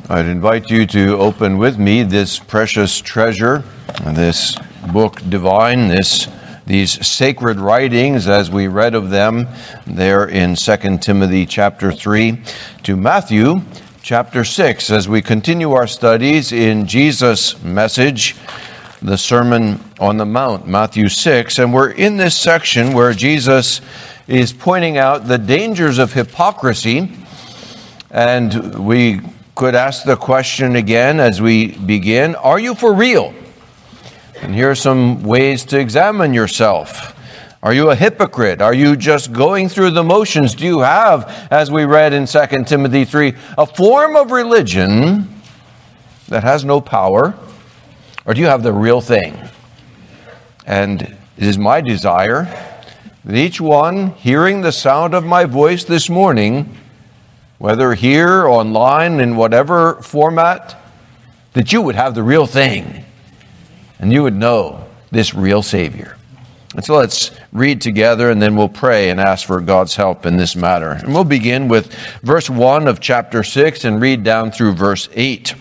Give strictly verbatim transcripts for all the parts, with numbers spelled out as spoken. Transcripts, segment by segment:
I'd invite you to open with me this precious treasure, this book divine, this these sacred writings as we read of them there in Second Timothy chapter three, to Matthew chapter six, as we continue our studies in Jesus' message, the Sermon on the Mount, Matthew six. And we're in this section where Jesus is pointing out the dangers of hypocrisy. And we could ask the question again as we begin, are you for real? And here are some ways to examine yourself. Are you a hypocrite? Are you just going through the motions? Do you have, as we read in Second Timothy three, a form of religion that has no power? Or do you have the real thing? And it is my desire that each one hearing the sound of my voice this morning, whether here, online, in whatever format, that you would have the real thing and you would know this real Savior. And so let's read together and then we'll pray and ask for God's help in this matter. And we'll begin with verse one of chapter six and read down through verse eight.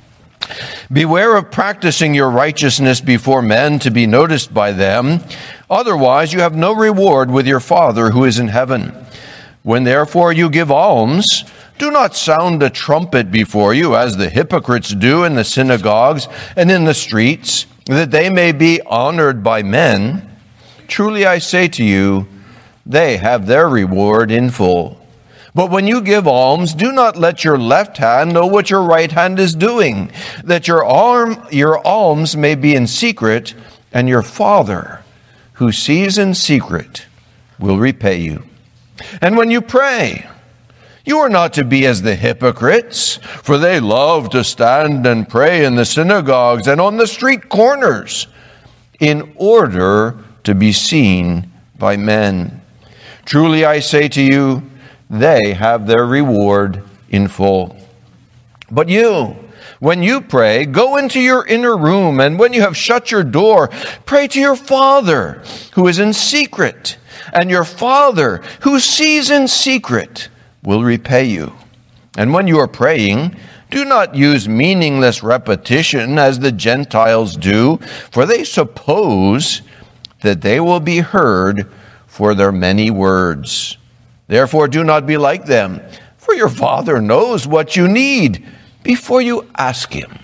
Beware of practicing your righteousness before men to be noticed by them. Otherwise you have no reward with your Father who is in heaven. When therefore you give alms, do not sound a trumpet before you, as the hypocrites do in the synagogues and in the streets, that they may be honored by men. Truly I say to you, they have their reward in full. But when you give alms, do not let your left hand know what your right hand is doing, that your arm, your alms may be in secret, and your Father, who sees in secret, will repay you. And when you pray, you are not to be as the hypocrites, for they love to stand and pray in the synagogues and on the street corners, in order to be seen by men. Truly I say to you, they have their reward in full. But you, when you pray, go into your inner room, and when you have shut your door, pray to your Father who is in secret, and your Father who sees in secret will repay you. And when you are praying, do not use meaningless repetition as the Gentiles do, for they suppose that they will be heard for their many words. Therefore do not be like them, for your Father knows what you need before you ask Him.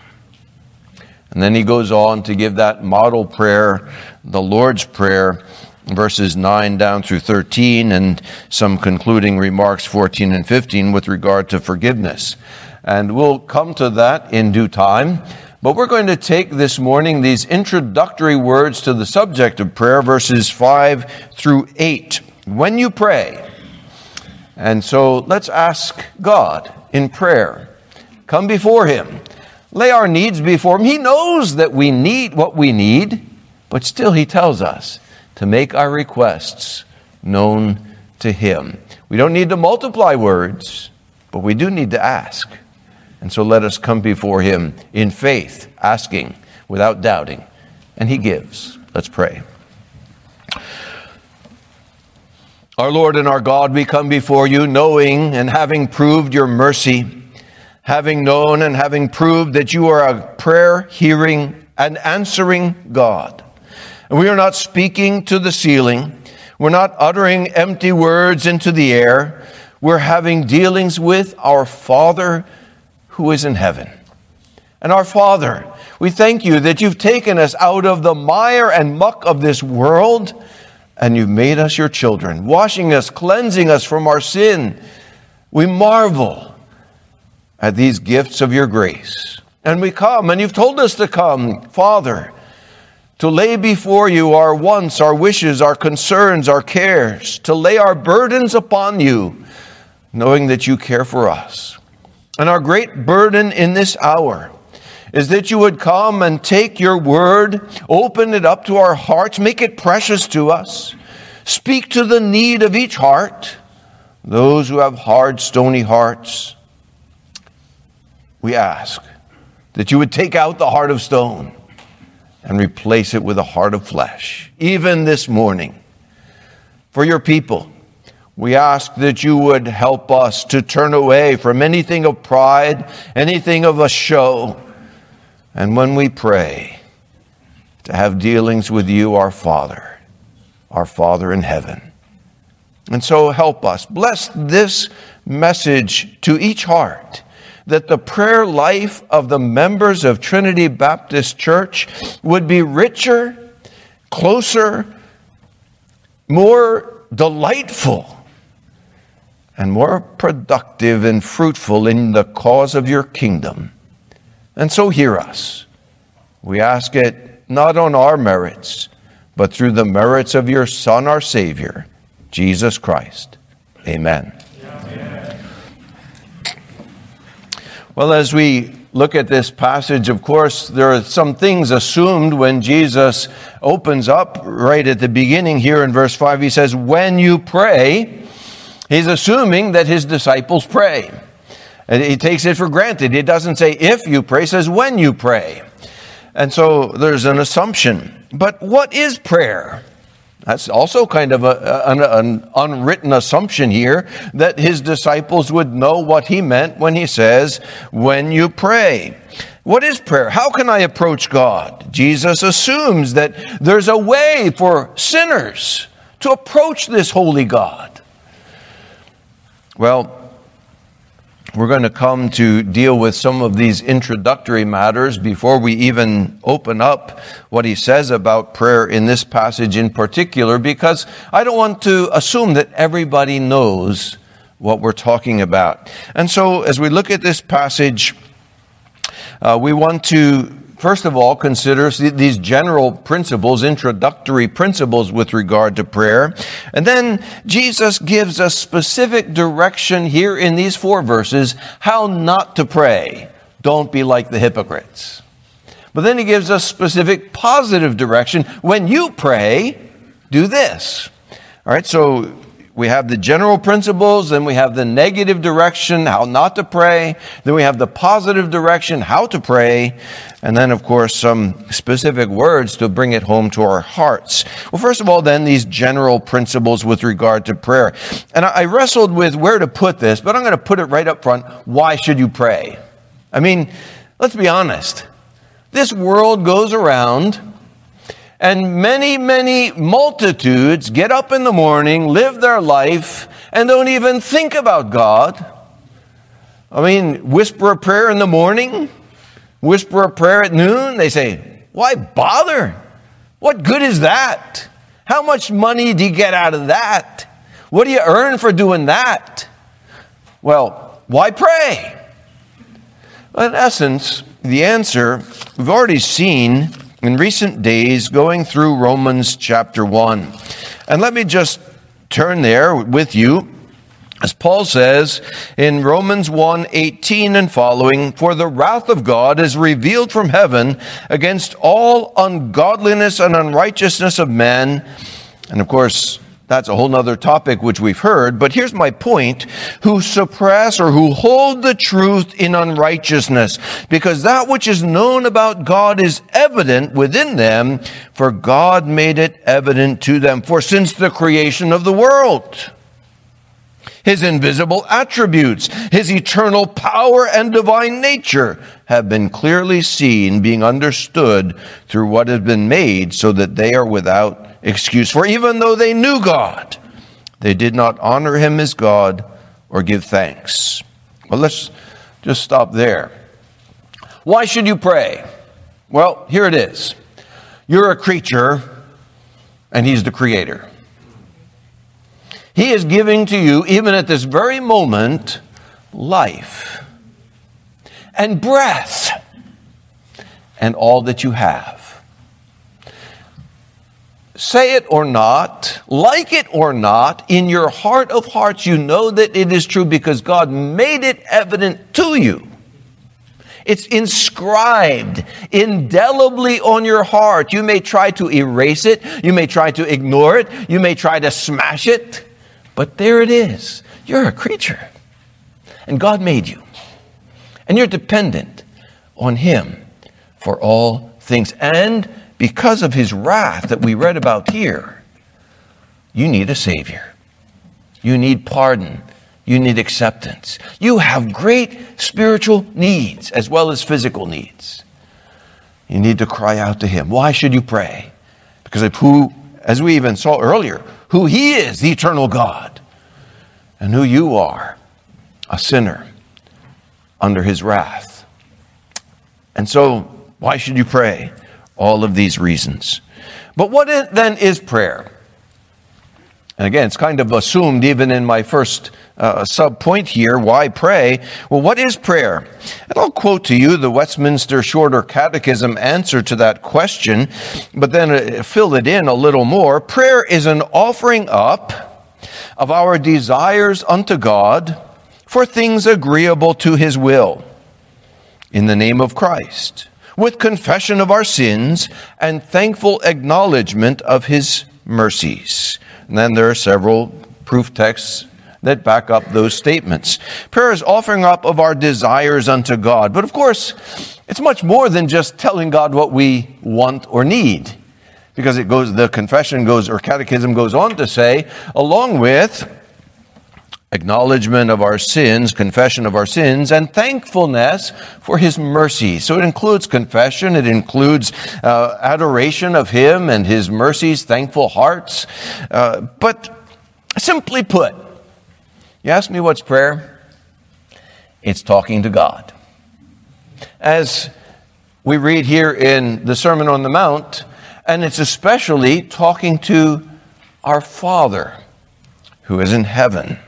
And then he goes on to give that model prayer, the Lord's Prayer, verses nine down through thirteen, and some concluding remarks fourteen and fifteen with regard to forgiveness. And we'll come to that in due time. But we're going to take this morning these introductory words to the subject of prayer, verses five through eight. When you pray. And so let's ask God in prayer. Come before Him. Lay our needs before Him. He knows that we need what we need, but still He tells us to make our requests known to Him. We don't need to multiply words, but we do need to ask. And so let us come before Him in faith, asking without doubting. And He gives. Let's pray. Our Lord and our God, we come before you knowing and having proved your mercy, having known and having proved that you are a prayer-hearing and answering God. And we are not speaking to the ceiling. We're not uttering empty words into the air. We're having dealings with our Father who is in heaven. And our Father, we thank you that you've taken us out of the mire and muck of this world, and you've made us your children, washing us, cleansing us from our sin. We marvel at these gifts of your grace. And we come, and you've told us to come, Father, to lay before you our wants, our wishes, our concerns, our cares, to lay our burdens upon you, knowing that you care for us. And our great burden in this hour is that you would come and take your word, open it up to our hearts, make it precious to us, speak to the need of each heart, those who have hard, stony hearts. We ask that you would take out the heart of stone and replace it with a heart of flesh, even this morning. For your people, We ask that you would help us to turn away from anything of pride, anything of a show, and when we pray, to have dealings with you, our Father, our Father in heaven. And so help us. Bless this message to each heart, that the prayer life of the members of Trinity Baptist Church would be richer, closer, more delightful, and more productive and fruitful in the cause of your kingdom. And so hear us. We ask it not on our merits, but through the merits of your Son, our Savior, Jesus Christ. Amen. Amen. Well, as we look at this passage, of course, there are some things assumed when Jesus opens up right at the beginning here in verse five. He says, when you pray, he's assuming that his disciples pray. And he takes it for granted. He doesn't say if you pray, he says when you pray. And so there's an assumption. But what is prayer? That's also kind of a, an, an unwritten assumption here, that his disciples would know what he meant when he says, when you pray. What is prayer? How can I approach God? Jesus assumes that there's a way for sinners to approach this holy God. Well, we're going to come to deal with some of these introductory matters before we even open up what he says about prayer in this passage in particular, because I don't want to assume that everybody knows what we're talking about. And so as we look at this passage, uh, we want to first of all consider these general principles, introductory principles with regard to prayer. And then Jesus gives us specific direction here in these four verses, how not to pray. Don't be like the hypocrites. But then he gives us specific positive direction. When you pray, do this. All right, so we have the general principles, then we have the negative direction, how not to pray. Then we have the positive direction, how to pray. And then, of course, some specific words to bring it home to our hearts. Well, first of all, then, these general principles with regard to prayer. And I wrestled with where to put this, but I'm going to put it right up front. Why should you pray? I mean, let's be honest. This world goes around, and many, many multitudes get up in the morning, live their life, and don't even think about God. I mean, whisper a prayer in the morning, whisper a prayer at noon. They say, why bother? What good is that? How much money do you get out of that? What do you earn for doing that? Well, why pray? In essence, the answer we've already seen in recent days going through Romans chapter one. And let me just turn there with you. As Paul says in Romans one eighteen and following, for the wrath of God is revealed from heaven against all ungodliness and unrighteousness of men. And of course, that's a whole nother topic which we've heard. But here's my point. Who suppress or who hold the truth in unrighteousness, because that which is known about God is evident within them, for God made it evident to them. For since the creation of the world, his invisible attributes, his eternal power and divine nature have been clearly seen, being understood through what has been made, so that they are without excuse. For even though they knew God, they did not honor him as God or give thanks. Well, let's just stop there. Why should you pray? Well, here it is. You're a creature, and he's the creator. He is giving to you, even at this very moment, life and breath and all that you have. Say it or not, like it or not, in your heart of hearts, you know that it is true because God made it evident to you. It's inscribed indelibly on your heart. You may try to erase it. You may try to ignore it. You may try to smash it. But there it is. You're a creature. And God made you. And you're dependent on him for all things. And because of his wrath that we read about here, you need a Savior. You need pardon. You need acceptance. You have great spiritual needs as well as physical needs. You need to cry out to him. Why should you pray? Because of who, as we even saw earlier, who he is, the eternal God, and who you are, a sinner under his wrath. And so, why should you pray? All of these reasons. But what then is prayer? And again, it's kind of assumed even in my first uh, sub-point here, why pray? Well, what is prayer? And I'll quote to you the Westminster Shorter Catechism answer to that question, but then uh, fill it in a little more. Prayer is an offering up of our desires unto God for things agreeable to his will, in the name of Christ, with confession of our sins and thankful acknowledgement of his mercies. And then there are several proof texts that back up those statements. Prayer is offering up of our desires unto God. But of course, it's much more than just telling God what we want or need. Because it goes, the confession goes, or catechism goes on to say, along with acknowledgement of our sins, confession of our sins, and thankfulness for his mercy. So it includes confession, it includes uh, adoration of him and his mercies, thankful hearts. Uh, but simply put, you ask me what's prayer? It's talking to God. As we read here in the Sermon on the Mount, and it's especially talking to our Father who is in heaven.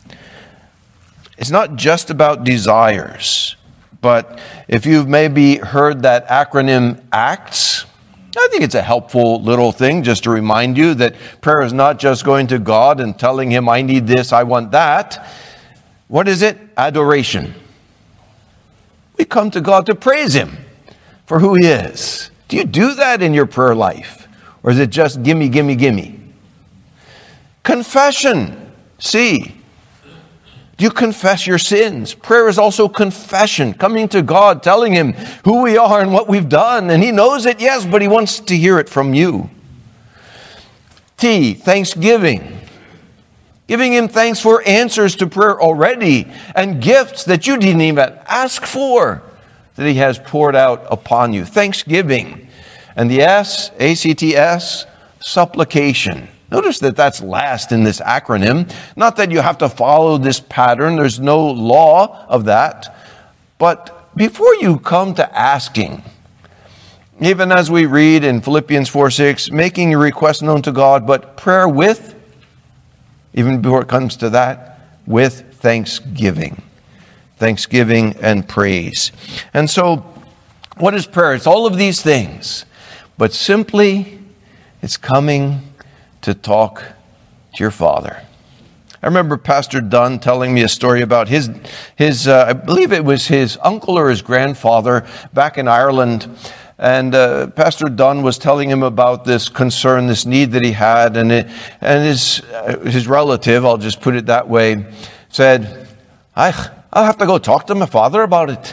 It's not just about desires, but if you've maybe heard that acronym ACTS, I think it's a helpful little thing just to remind you that prayer is not just going to God and telling him, I need this, I want that. What is it? Adoration. We come to God to praise him for who he is. Do you do that in your prayer life? Or is it just gimme, gimme, gimme? Confession. See. Do you confess your sins? Prayer is also confession, coming to God, telling him who we are and what we've done. And he knows it, yes, but he wants to hear it from you. T, thanksgiving. Giving him thanks for answers to prayer already and gifts that you didn't even ask for that he has poured out upon you. Thanksgiving. And the S, A C T S, supplication. Notice that that's last in this acronym. Not that you have to follow this pattern. There's no law of that. But before you come to asking, even as we read in Philippians four six, making your request known to God, but prayer with, even before it comes to that, with thanksgiving. Thanksgiving and praise. And so, what is prayer? It's all of these things. But simply, it's coming to talk to your Father. I remember Pastor Dunn telling me a story about his, his uh, I believe it was his uncle or his grandfather back in Ireland. And uh, Pastor Dunn was telling him about this concern, this need that he had. And, it, and his, uh, his relative, I'll just put it that way, said, I, I'll have to go talk to my father about it.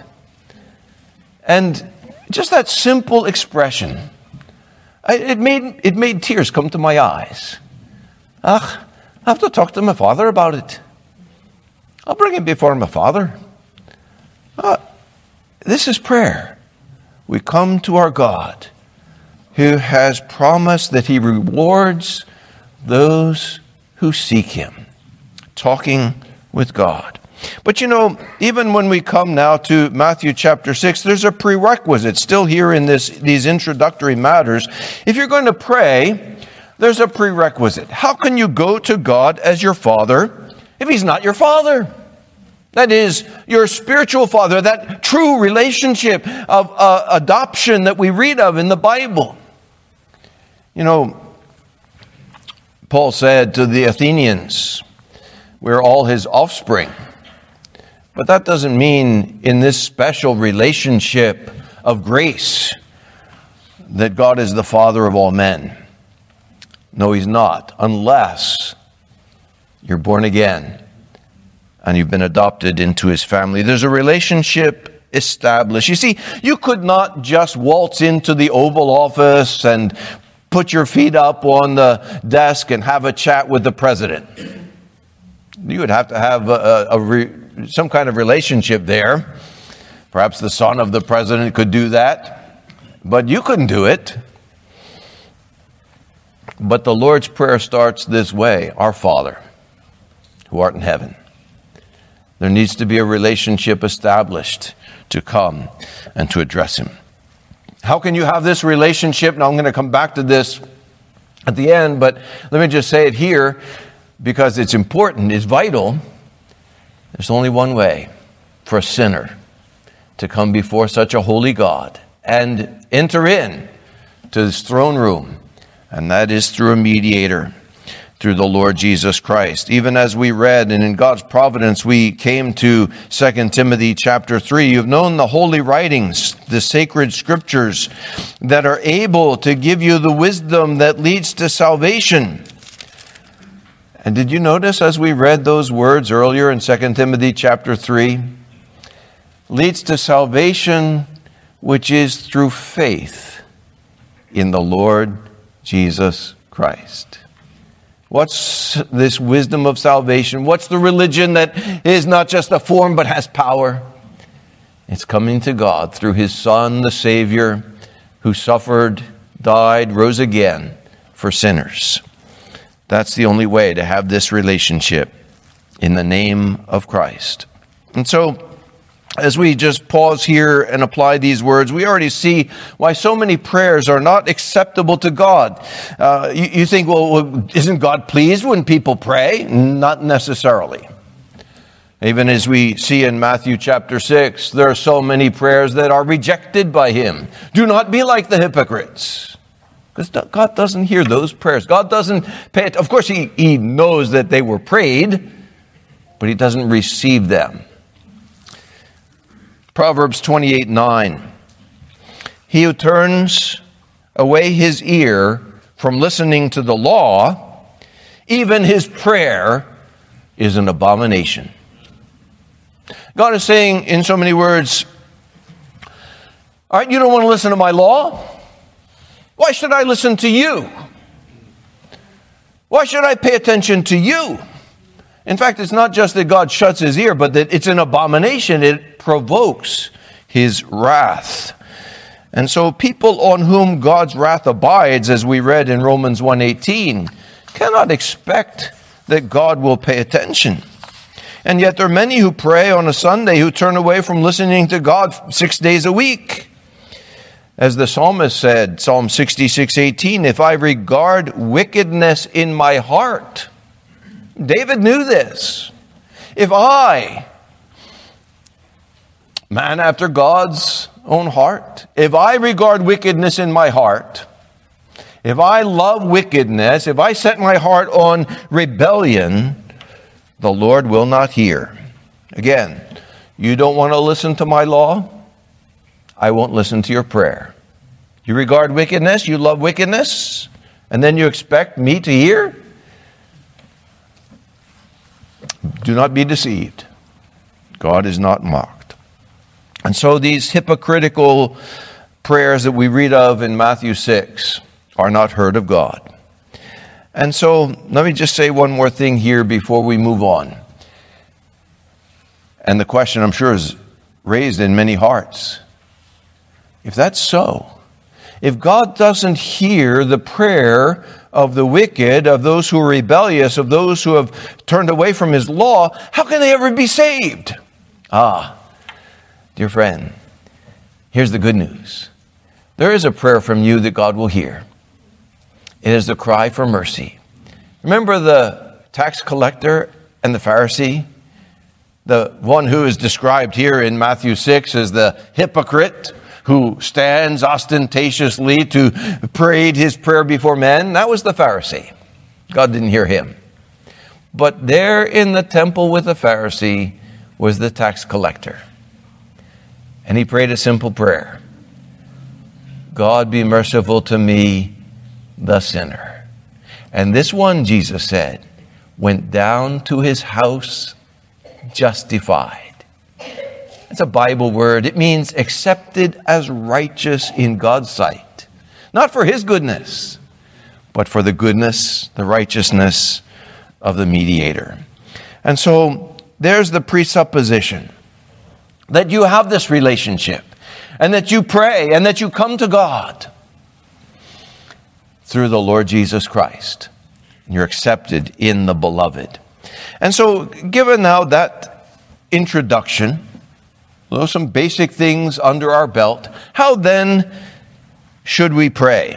And just that simple expression, It made it made tears come to my eyes. Ach, I have to talk to my father about it. I'll bring it before my father. Uh, this is prayer. We come to our God who has promised that he rewards those who seek him. Talking with God. But you know, even when we come now to Matthew chapter six, there's a prerequisite still here in this these introductory matters. If you're going to pray, there's a prerequisite. How can you go to God as your Father if he's not your Father? That is, your spiritual Father, that true relationship of uh, adoption that we read of in the Bible. You know, Paul said to the Athenians, we're all his offspring. But that doesn't mean in this special relationship of grace that God is the Father of all men. No, he's not, unless you're born again and you've been adopted into his family. There's a relationship established. You see, you could not just waltz into the Oval Office and put your feet up on the desk and have a chat with the president. You would have to have a, a, a re, some kind of relationship there. Perhaps the son of the president could do that, but you couldn't do it. But the Lord's Prayer starts this way: Our Father, who art in heaven. There needs to be a relationship established to come and to address him. How can you have this relationship? Now I'm going to come back to this at the end, but let me just say it here because it's important, it's vital. There's only one way for a sinner to come before such a holy God and enter in to his throne room, and that is through a mediator, through the Lord Jesus Christ. Even as we read, and in God's providence, we came to Second Timothy chapter three. You've known the holy writings, the sacred scriptures that are able to give you the wisdom that leads to salvation. And did you notice as we read those words earlier in Second Timothy chapter three? Leads to salvation, which is through faith in the Lord Jesus Christ. What's this wisdom of salvation? What's the religion that is not just a form but has power? It's coming to God through his Son, the Savior, who suffered, died, rose again for sinners. That's the only way to have this relationship, in the name of Christ. And so, as we just pause here and apply these words, we already see why so many prayers are not acceptable to God. Uh, you, you think, well, isn't God pleased when people pray? Not necessarily. Even as we see in Matthew chapter six, there are so many prayers that are rejected by him. Do not be like the hypocrites. Because God doesn't hear those prayers. God doesn't pay it. Of course, he, he knows that they were prayed, but he doesn't receive them. Proverbs twenty-eight nine. He who turns away his ear from listening to the law, even his prayer is an abomination. God is saying in so many words, all right, you don't want to listen to my law? Why should I listen to you? Why should I pay attention to you? In fact, it's not just that God shuts his ear, but that it's an abomination. It provokes his wrath. And so people on whom God's wrath abides, as we read in Romans one eighteen, cannot expect that God will pay attention. And yet there are many who pray on a Sunday who turn away from listening to God six days a week. As the psalmist said, Psalm sixty-six eighteen, if I regard wickedness in my heart. David knew this. If I, man after God's own heart, if I regard wickedness in my heart, if I love wickedness, if I set my heart on rebellion, the Lord will not hear. Again, you don't want to listen to my law? I won't listen to your prayer. You regard wickedness, you love wickedness, and then you expect me to hear? Do not be deceived. God is not mocked. And so these hypocritical prayers that we read of in Matthew six are not heard of God. And so let me just say one more thing here before we move on. And the question, I'm sure, is raised in many hearts. If that's so, if God doesn't hear the prayer of the wicked, of those who are rebellious, of those who have turned away from his law, how can they ever be saved? Ah, dear friend, here's the good news. There is a prayer from you that God will hear. It is the cry for mercy. Remember the tax collector and the Pharisee? The one who is described here in Matthew six as the hypocrite who stands ostentatiously to pray his prayer before men. That was the Pharisee. God didn't hear him. But there in the temple with the Pharisee was the tax collector. And he prayed a simple prayer. God, be merciful to me, the sinner. And this one, Jesus said, went down to his house justified. It's a Bible word. It means accepted as righteous in God's sight. Not for his goodness, but for the goodness, the righteousness of the mediator. And so there's the presupposition that you have this relationship and that you pray and that you come to God through the Lord Jesus Christ. You're accepted in the Beloved. And so, given now that introduction, those some basic things under our belt, how then should we pray?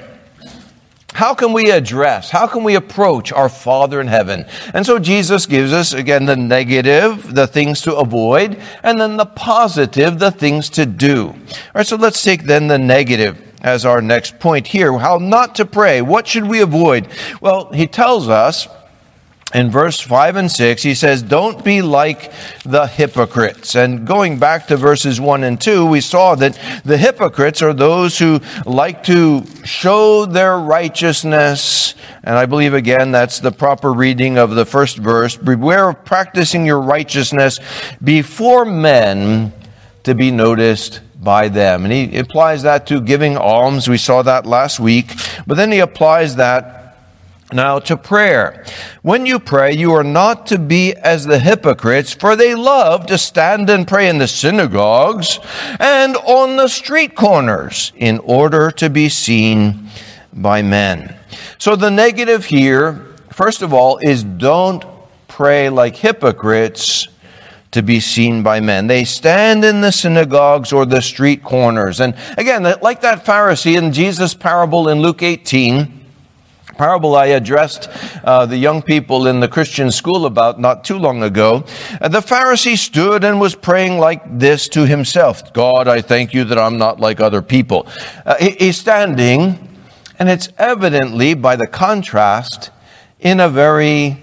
How can we address, how can we approach our Father in heaven? And so Jesus gives us, again, the negative, the things to avoid, and then the positive, the things to do. All right, so let's take then the negative as our next point here. How not to pray. What should we avoid? Well, he tells us in verse five and six, he says, don't be like the hypocrites. And going back to verses one and two, we saw that the hypocrites are those who like to show their righteousness. And I believe, again, that's the proper reading of the first verse. Beware of practicing your righteousness before men to be noticed by them. And he applies that to giving alms. We saw that last week. But then he applies that now to prayer. When you pray, you are not to be as the hypocrites, for they love to stand and pray in the synagogues and on the street corners in order to be seen by men. So the negative here, first of all, is don't pray like hypocrites to be seen by men. They stand in the synagogues or the street corners. And again, like that Pharisee in Jesus' parable in Luke eighteen, parable I addressed uh, the young people in the Christian school about not too long ago. Uh, the Pharisee stood and was praying like this to himself. God, I thank you that I'm not like other people. Uh, he, he's standing, and it's evidently by the contrast in a very,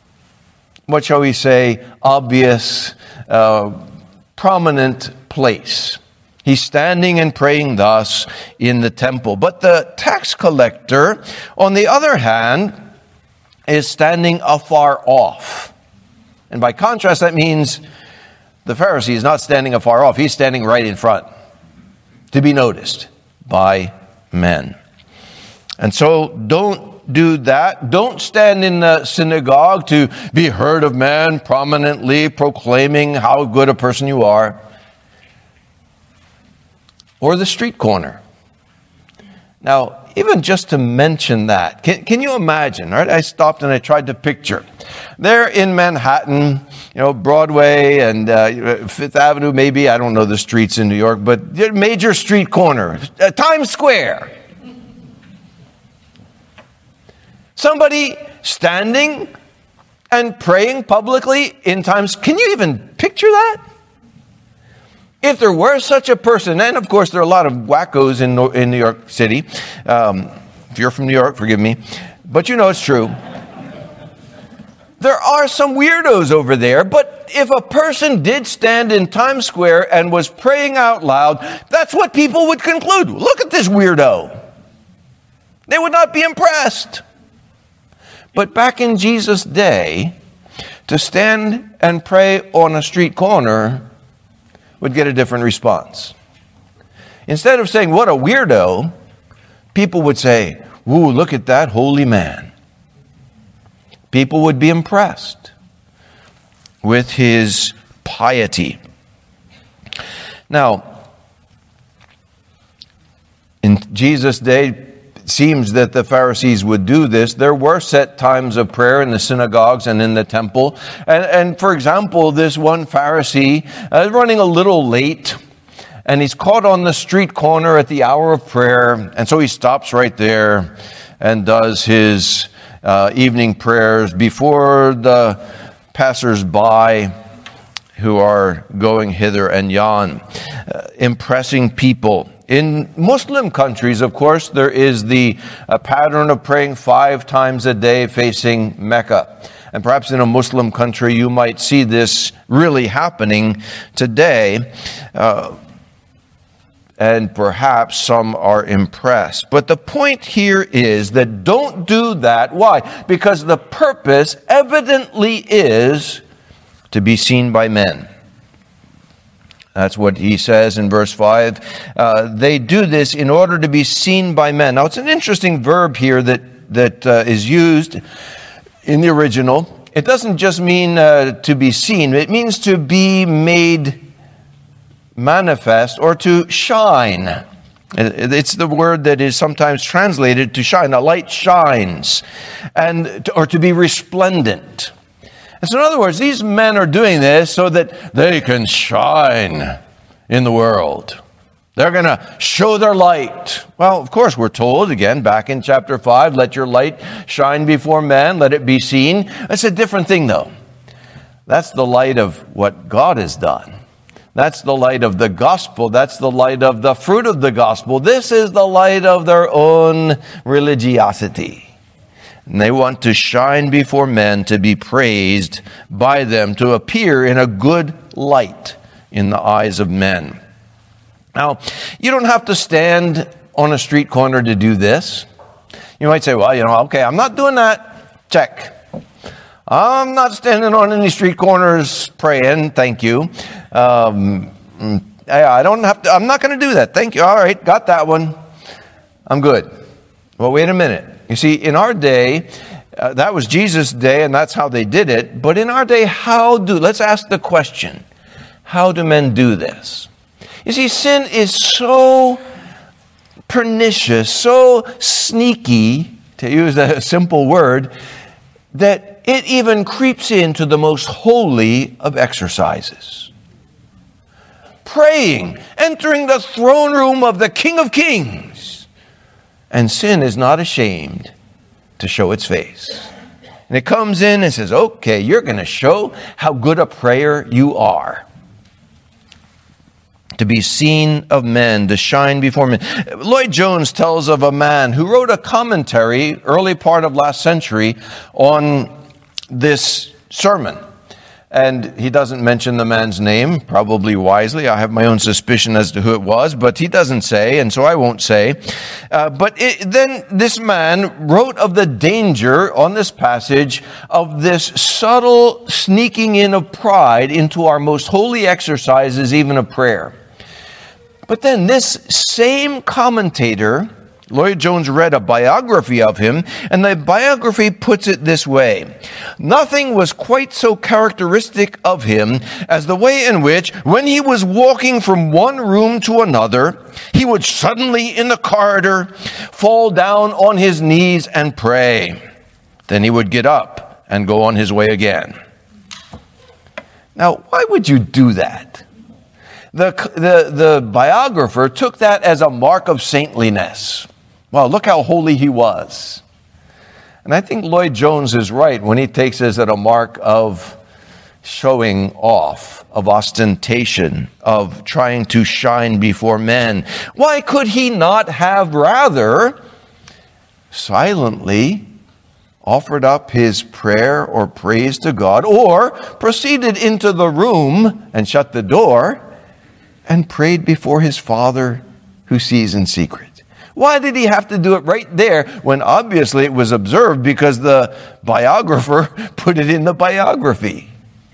what shall we say, obvious, uh, prominent place. He's standing and praying thus in the temple. But the tax collector, on the other hand, is standing afar off. And by contrast, that means the Pharisee is not standing afar off. He's standing right in front to be noticed by men. And so don't do that. Don't stand in the synagogue to be heard of men prominently proclaiming how good a person you are. Or the street corner. Now, even just to mention that, can, can you imagine, right? I stopped and I tried to picture. There in Manhattan, you know, Broadway and uh, Fifth Avenue, maybe, I don't know the streets in New York, but major street corner, uh, Times Square. Somebody standing and praying publicly in Times. Can you even picture that? If there were such a person, and of course there are a lot of wackos in, in New York City. Um, if you're from New York, forgive me. But you know it's true. There are some weirdos over there, but if a person did stand in Times Square and was praying out loud, that's what people would conclude. Look at this weirdo. They would not be impressed. But back in Jesus' day, to stand and pray on a street corner would get a different response. Instead of saying, what a weirdo, people would say, ooh, look at that holy man. People would be impressed with his piety. Now, in Jesus' day, it seems that the Pharisees would do this. There were set times of prayer in the synagogues and in the temple. And, and for example, this one Pharisee uh, is running a little late, and he's caught on the street corner at the hour of prayer. And so he stops right there and does his uh, evening prayers before the passers-by who are going hither and yon, uh, impressing people. In Muslim countries, of course, there is the uh, pattern of praying five times a day facing Mecca. And perhaps in a Muslim country, you might see this really happening today. Uh, and perhaps some are impressed. But the point here is that don't do that. Why? Because the purpose evidently is to be seen by men. That's what he says in verse five. Uh, they do this in order to be seen by men. Now, it's an interesting verb here that, that uh, is used in the original. it doesn't just mean uh, to be seen. It means to be made manifest or to shine. It's the word that is sometimes translated to shine. A light shines, and or to be resplendent. And so in other words, these men are doing this so that they can shine in the world. They're going to show their light. Well, of course, we're told, again, back in chapter five, let your light shine before men, let it be seen. That's a different thing, though. That's the light of what God has done. That's the light of the gospel. That's the light of the fruit of the gospel. This is the light of their own religiosity. And they want to shine before men, to be praised by them, to appear in a good light in the eyes of men. Now, you don't have to stand on a street corner to do this. You might say, well, you know, okay, I'm not doing that. Check. I'm not standing on any street corners praying. Thank you. Um, I don't have to, I'm not going to do that. Thank you. All right, got that one. I'm good. Well, wait a minute. You see, in our day, uh, that was Jesus' day, and that's how they did it. But in our day, how do, let's ask the question, how do men do this? You see, sin is so pernicious, so sneaky, to use a simple word, that it even creeps into the most holy of exercises. Praying, entering the throne room of the King of Kings. And sin is not ashamed to show its face. And it comes in and says, okay, you're going to show how good a prayer you are. To be seen of men, to shine before men. Lloyd Jones tells of a man who wrote a commentary early part of last century on this sermon. And he doesn't mention the man's name, probably wisely. I have my own suspicion as to who it was, but he doesn't say, and so I won't say. Uh, but it, then this man wrote of the danger on this passage of this subtle sneaking in of pride into our most holy exercises, even of prayer. But then this same commentator, Lloyd Jones, read a biography of him, and the biography puts it this way. Nothing was quite so characteristic of him as the way in which, when he was walking from one room to another, he would suddenly in the corridor fall down on his knees and pray. Then he would get up and go on his way again. Now, why would you do that? The, the, the biographer took that as a mark of saintliness. Wow, look how holy he was. And I think Lloyd Jones is right when he takes this as a mark of showing off, of ostentation, of trying to shine before men. Why could he not have rather silently offered up his prayer or praise to God, or proceeded into the room and shut the door and prayed before his Father who sees in secret? Why did he have to do it right there when obviously it was observed because the biographer put it in the biography?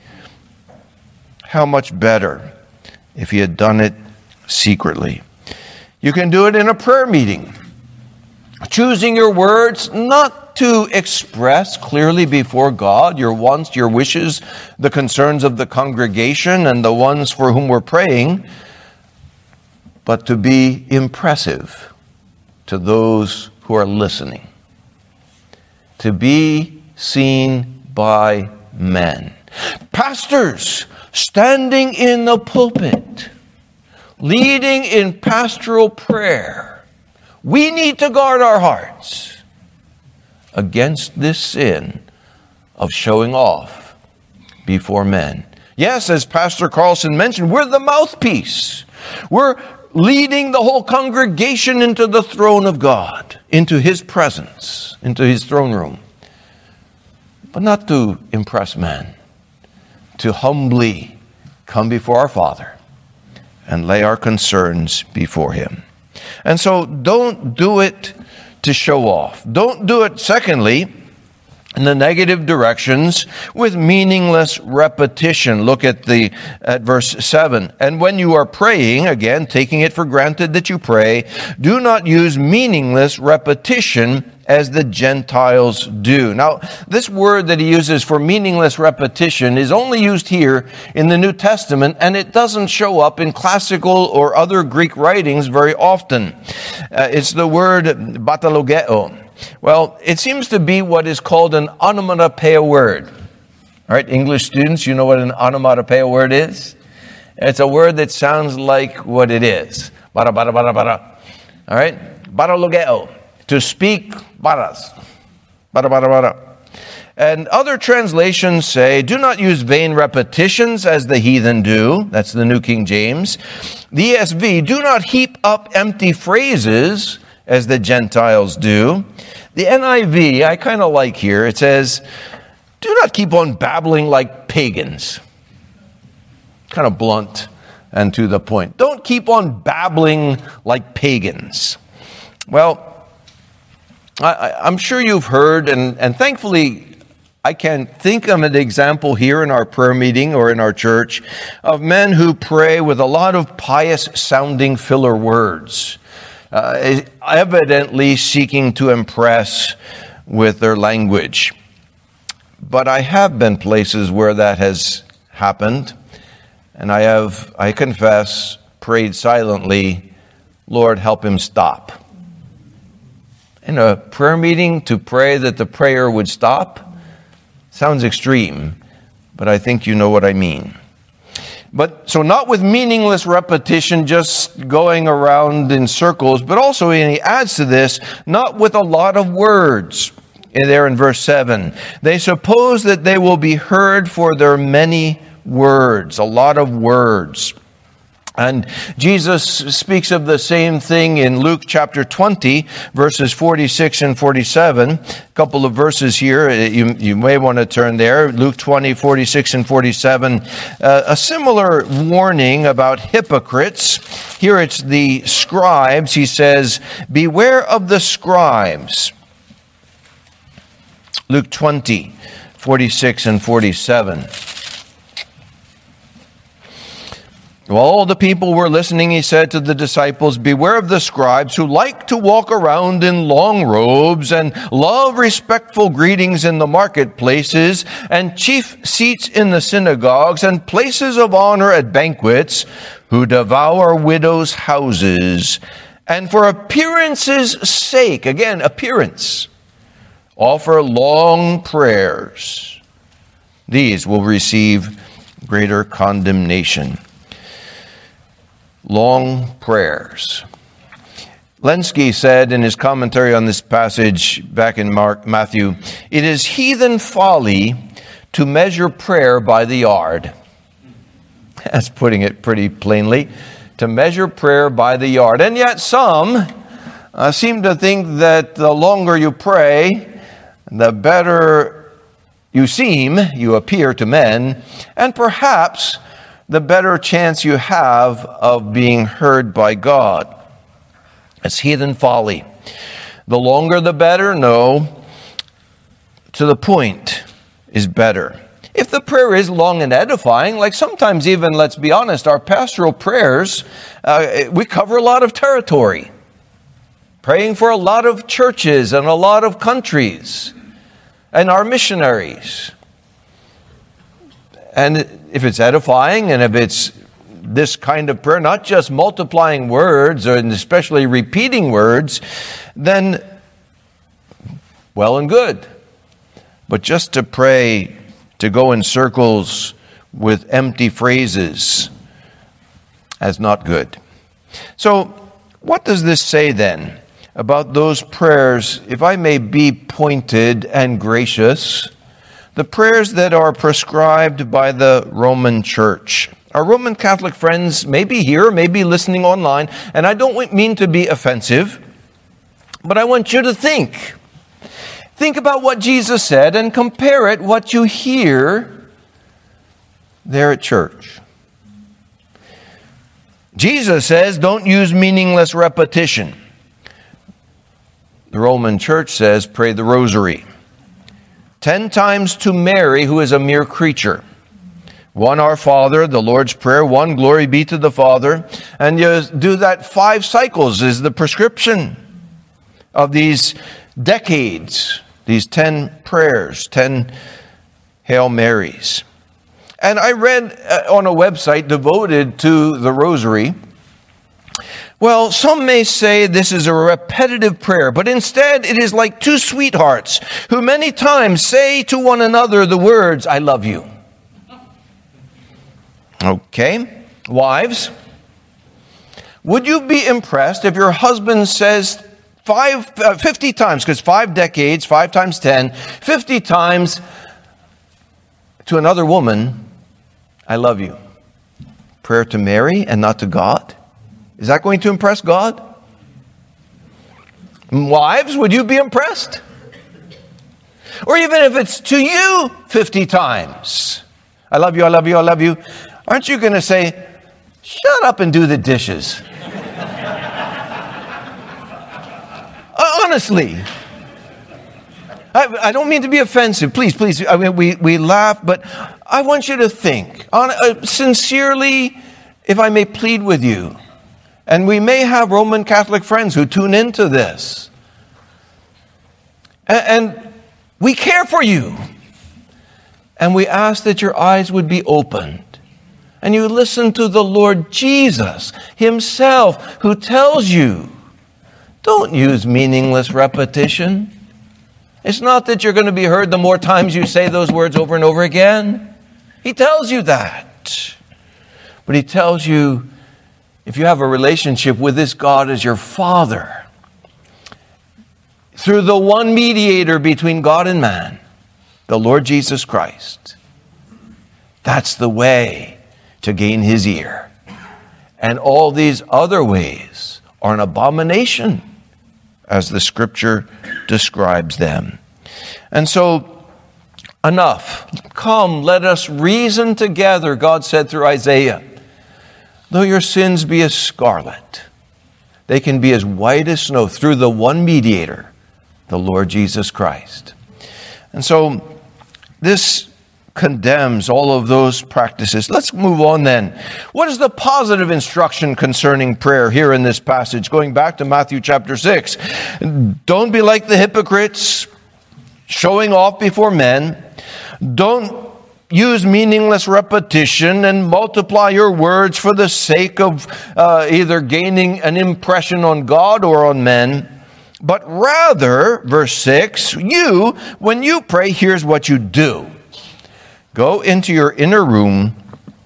How much better if he had done it secretly. You can do it in a prayer meeting, choosing your words not to express clearly before God your wants, your wishes, the concerns of the congregation and the ones for whom we're praying, but to be impressive to those who are listening, to be seen by men. Pastors standing in the pulpit, leading in pastoral prayer. We need to guard our hearts against this sin of showing off before men. Yes, as Pastor Carlson mentioned, we're the mouthpiece. We're leading the whole congregation into the throne of God, into His presence, into His throne room. But not to impress men, to humbly come before our Father and lay our concerns before Him. And so don't do it to show off. Don't do it, secondly, in the negative directions with meaningless repetition. Look at the at verse seven. And when you are praying, again, taking it for granted that you pray, do not use meaningless repetition as the Gentiles do. Now, this word that he uses for meaningless repetition is only used here in the New Testament, and it doesn't show up in classical or other Greek writings very often. Uh, it's the word batalogeo. Well, it seems to be what is called an onomatopoeia word. All right, English students, you know what an onomatopoeia word is? It's a word that sounds like what it is. Bara, bara, bara, bara. All right? Batalogeo. To speak baras. Bara, bara, bara. And other translations say, do not use vain repetitions as the heathen do. That's the New King James. The E S V, do not heap up empty phrases as the Gentiles do. The N I V, I kind of like here. It says, do not keep on babbling like pagans. Kind of blunt and to the point. Don't keep on babbling like pagans. Well, I, I'm sure you've heard, and, and thankfully I can think of an example here in our prayer meeting or in our church of men who pray with a lot of pious-sounding filler words, uh, evidently seeking to impress with their language. But I have been places where that has happened, and I have, I confess, prayed silently, Lord, help him stop. In a prayer meeting, to pray that the prayer would stop sounds extreme, but I think you know what I mean. But so not with meaningless repetition, just going around in circles, but also, and he adds to this, not with a lot of words. There in verse seven, they suppose that they will be heard for their many words, a lot of words. And Jesus speaks of the same thing in Luke chapter twenty, verses forty-six and forty-seven. A couple of verses here, you, you may want to turn there. Luke twenty, forty-six and forty-seven. Uh, a similar warning about hypocrites. Here it's the scribes. He says, beware of the scribes. Luke twenty, forty-six and forty-seven. While all the people were listening, he said to the disciples, beware of the scribes who like to walk around in long robes and love respectful greetings in the marketplaces and chief seats in the synagogues and places of honor at banquets, who devour widows' houses, and for appearance's sake, again, appearance, offer long prayers. These will receive greater condemnation. Long prayers. Lenski said in his commentary on this passage back in Mark, Matthew, it is heathen folly to measure prayer by the yard. That's putting it pretty plainly. To measure prayer by the yard. And yet some uh, seem to think that the longer you pray, the better you seem, you appear to men, and perhaps the better chance you have of being heard by God. It's heathen folly. The longer the better? No. To the point is better. If the prayer is long and edifying, like sometimes even, let's be honest, our pastoral prayers, uh, we cover a lot of territory. Praying for a lot of churches and a lot of countries and our missionaries. And if it's edifying and if it's this kind of prayer, not just multiplying words and especially repeating words, then well and good. But just to pray, to go in circles with empty phrases, that's not good. So what does this say then about those prayers, if I may be pointed and gracious, the prayers that are prescribed by the Roman Church? Our Roman Catholic friends may be here, may be listening online, and I don't mean to be offensive, but I want you to think. Think about what Jesus said and compare it what you hear there at church. Jesus says, don't use meaningless repetition. The Roman Church says, pray the rosary. Ten times to Mary, who is a mere creature. One Our Father, the Lord's Prayer. One Glory be to the Father. And you do that five cycles is the prescription of these decades, these ten prayers, ten Hail Marys. And I read uh, on a website devoted to the Rosary, well, some may say this is a repetitive prayer, but instead it is like two sweethearts who many times say to one another the words, I love you. Okay, wives, would you be impressed if your husband says five, uh, fifty times, because five decades, five times ten, fifty times to another woman, I love you? Prayer to Mary and not to God? Is that going to impress God? Wives, would you be impressed? Or even if it's to you fifty times, I love you, I love you, I love you. Aren't you going to say, shut up and do the dishes? Honestly. I, I don't mean to be offensive. Please, please. I mean, we, we laugh, but I want you to think. On, uh, sincerely, if I may plead with you, and we may have Roman Catholic friends who tune into this, and, and we care for you, and we ask that your eyes would be opened, and you listen to the Lord Jesus himself, who tells you, don't use meaningless repetition. It's not that you're going to be heard the more times you say those words over and over again. He tells you that. But he tells you, if you have a relationship with this God as your Father, through the one mediator between God and man, the Lord Jesus Christ, that's the way to gain his ear. And all these other ways are an abomination, as the Scripture describes them. And so, enough. Come, let us reason together, God said through Isaiah. Though your sins be as scarlet, they can be as white as snow through the one mediator, the Lord Jesus Christ. And so, this condemns all of those practices. Let's move on then. What is the positive instruction concerning prayer here in this passage? Going back to Matthew chapter six. Don't be like the hypocrites, showing off before men. Don't use meaningless repetition and multiply your words for the sake of uh, either gaining an impression on God or on men. But rather, verse six, you, when you pray, here's what you do. Go into your inner room,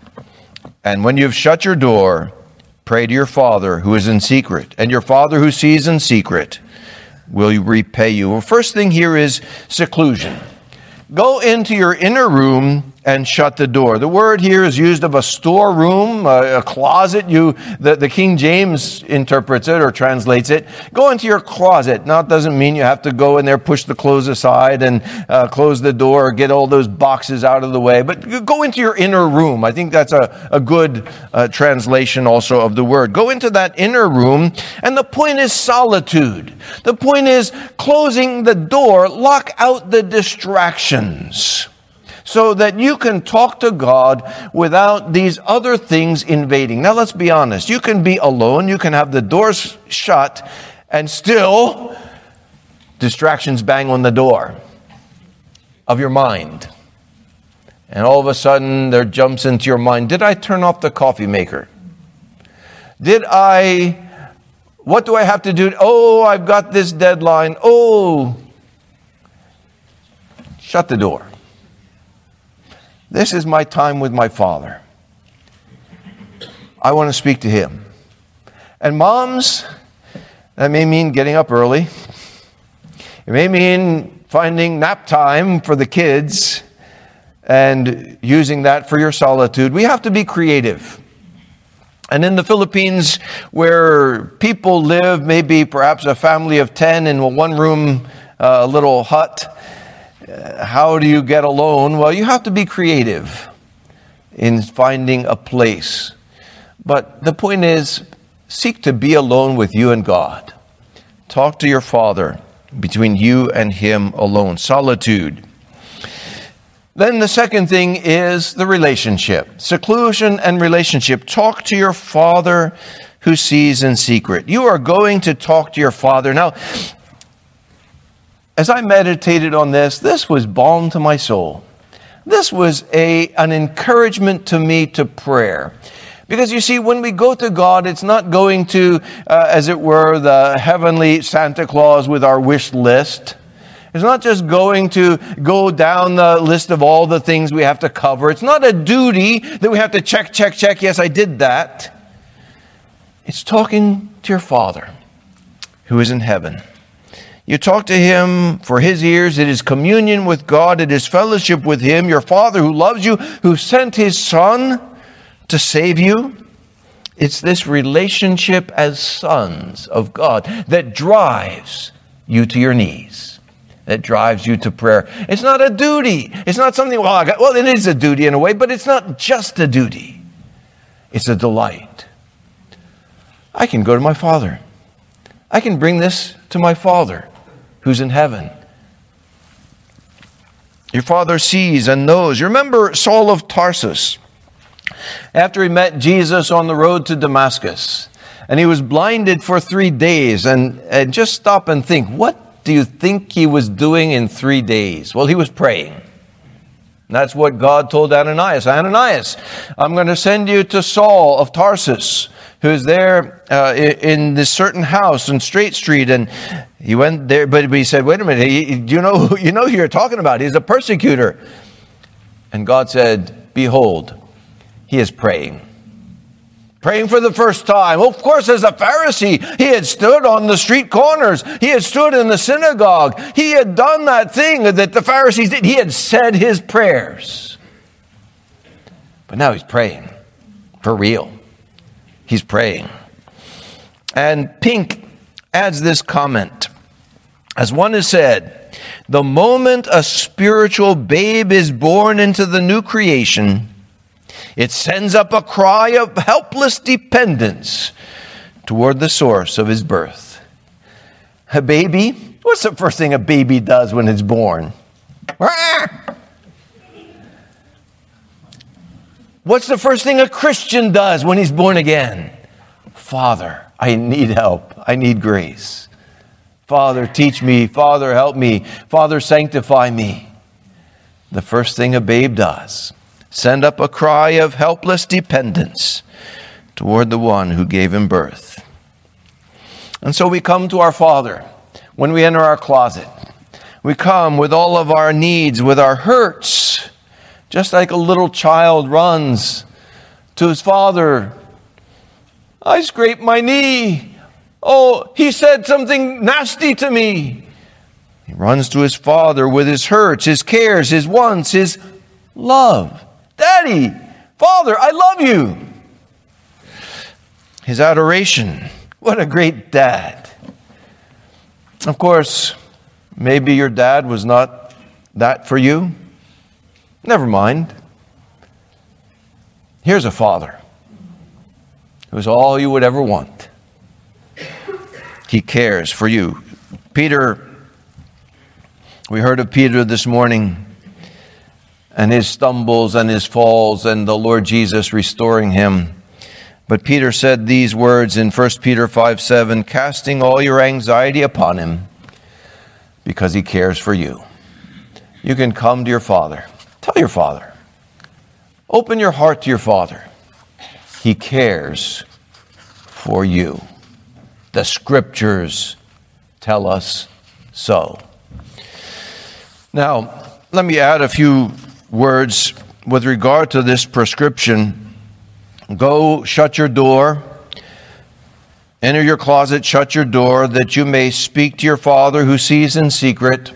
and when you've shut your door, pray to your Father who is in secret. And your Father who sees in secret will repay you. Well, first thing here is seclusion. Go into your inner room and shut the door. The word here is used of a storeroom, a, a closet. You, the, the King James interprets it or translates it. Go into your closet. Now, it doesn't mean you have to go in there, push the clothes aside and uh, close the door, or get all those boxes out of the way. But go into your inner room. I think that's a, a good uh, translation also of the word. Go into that inner room. And the point is solitude. The point is closing the door, lock out the distractions, so that you can talk to God without these other things invading. Now, let's be honest. You can be alone. You can have the doors shut, and still distractions bang on the door of your mind. And all of a sudden, there jumps into your mind, did I turn off the coffee maker? Did I, what do I have to do? Oh, I've got this deadline. Oh, shut the door. This is my time with my Father. I want to speak to him. And moms, that may mean getting up early. It may mean finding nap time for the kids and using that for your solitude. We have to be creative. And in the Philippines, where people live, maybe perhaps a family of ten in a one-room uh, little hut, how do you get alone? Well, you have to be creative in finding a place. But the point is, seek to be alone with you and God. Talk to your Father between you and him alone. Solitude. Then the second thing is the relationship. Seclusion and relationship. Talk to your Father who sees in secret. You are going to talk to your Father. Now, as I meditated on this, this was balm to my soul. This was a, an encouragement to me to prayer. Because you see, when we go to God, it's not going to, uh, as it were, the heavenly Santa Claus with our wish list. It's not just going to go down the list of all the things we have to cover. It's not a duty that we have to check, check, check. Yes, I did that. It's talking to your Father who is in heaven. You talk to Him for His ears. It is communion with God. It is fellowship with Him, your Father who loves you, who sent His Son to save you. It's this relationship as sons of God that drives you to your knees, that drives you to prayer. It's not a duty. It's not something, well, I got, well, it is a duty in a way, but it's not just a duty. It's a delight. I can go to my Father. I can bring this to my Father who's in heaven. Your Father sees and knows. You remember Saul of Tarsus, after he met Jesus on the road to Damascus, and he was blinded for three days. And, and just stop and think, what do you think he was doing in three days? Well, he was praying. And that's what God told Ananias. Ananias, I'm going to send you to Saul of Tarsus, who's there uh, in this certain house in Straight Street. And he went there, but he said, wait a minute, he, you know, you know who you're talking about. He's a persecutor. And God said, behold, he is praying. Praying for the first time. Well, of course, as a Pharisee, he had stood on the street corners. He had stood in the synagogue. He had done that thing that the Pharisees did. He had said his prayers. But now he's praying. For real. He's praying. And Pink adds this comment. As one has said, the moment a spiritual babe is born into the new creation, it sends up a cry of helpless dependence toward the source of his birth. A baby, what's the first thing a baby does when it's born? What's the first thing a Christian does when he's born again? Father, I need help. I need grace. Father, teach me. Father, help me. Father, sanctify me. The first thing a babe does, send up a cry of helpless dependence toward the one who gave him birth. And so we come to our Father when we enter our closet. We come with all of our needs, with our hurts, just like a little child runs to his father. I scraped my knee. Oh, he said something nasty to me. He runs to his father with his hurts, his cares, his wants, his love. Daddy, Father, I love you. His adoration. What a great dad. Of course, maybe your dad was not that for you. Never mind. Here's a father who's all you would ever want. He cares for you. Peter, we heard of Peter this morning and his stumbles and his falls and the Lord Jesus restoring him. But Peter said these words in First Peter five seven, casting all your anxiety upon him because he cares for you. You can come to your Father. Tell your Father. Open your heart to your Father. He cares for you. The Scriptures tell us so. Now, let me add a few words with regard to this prescription. Go, shut your door. Enter your closet, shut your door, that you may speak to your Father who sees in secret.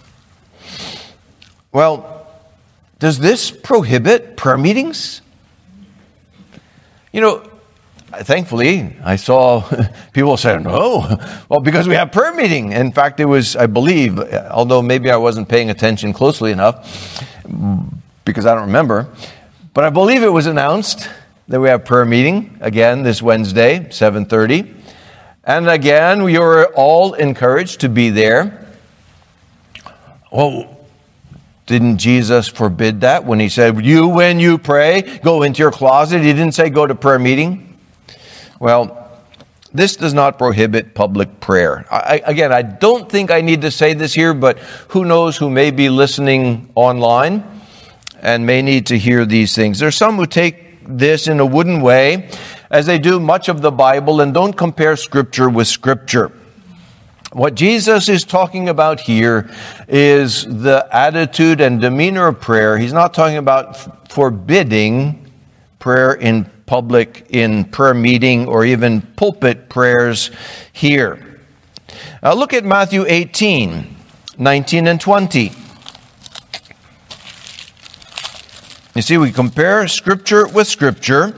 Well, does this prohibit prayer meetings? You know, thankfully, I saw people say, no, well, because we have prayer meeting. In fact, it was, I believe, although maybe I wasn't paying attention closely enough, because I don't remember, but I believe it was announced that we have prayer meeting again this Wednesday, seven thirty. And again, we are all encouraged to be there. Well, didn't Jesus forbid that when he said, you, when you pray, go into your closet? He didn't say go to prayer meeting. Well, This does not prohibit public prayer. I, again, I don't think I need to say this here, but who knows who may be listening online and may need to hear these things. There's some who take this in a wooden way, as they do much of the Bible, and don't compare Scripture with Scripture. What Jesus is talking about here is the attitude and demeanor of prayer. He's not talking about forbidding prayer in public, in prayer meeting, or even pulpit prayers here. Now look at Matthew eighteen, nineteen and twenty. You see, we compare Scripture with Scripture.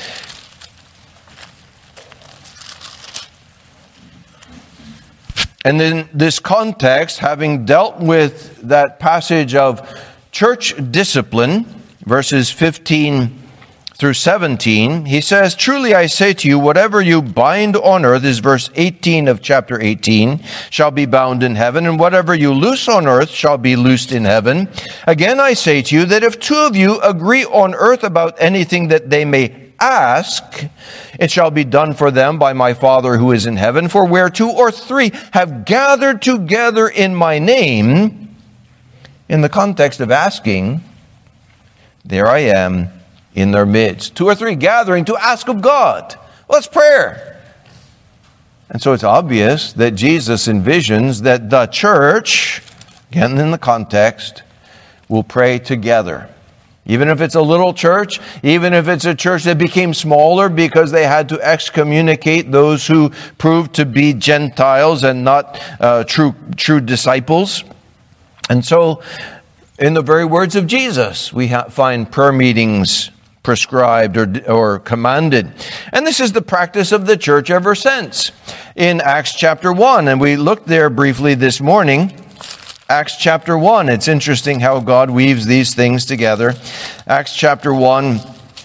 And in this context, having dealt with that passage of church discipline, verses fifteen through seventeen, he says, "Truly I say to you, whatever you bind on earth," is verse eighteen of chapter eighteen, "shall be bound in heaven, and whatever you loose on earth shall be loosed in heaven. Again I say to you that if two of you agree on earth about anything that they may ask, it shall be done for them by my Father who is in heaven. For where two or three have gathered together in my name," in the context of asking, "there I am in their midst." Two or three gathering to ask of God. Well, it's prayer. And so it's obvious that Jesus envisions that the church, again in the context, will pray together. Even if it's a little church, even if it's a church that became smaller because they had to excommunicate those who proved to be Gentiles and not uh, true true disciples. And so, in the very words of Jesus, we ha- find prayer meetings prescribed or, or commanded. And this is the practice of the church ever since. In Acts chapter one, and we looked there briefly this morning, Acts chapter one, it's interesting how God weaves these things together. Acts chapter one,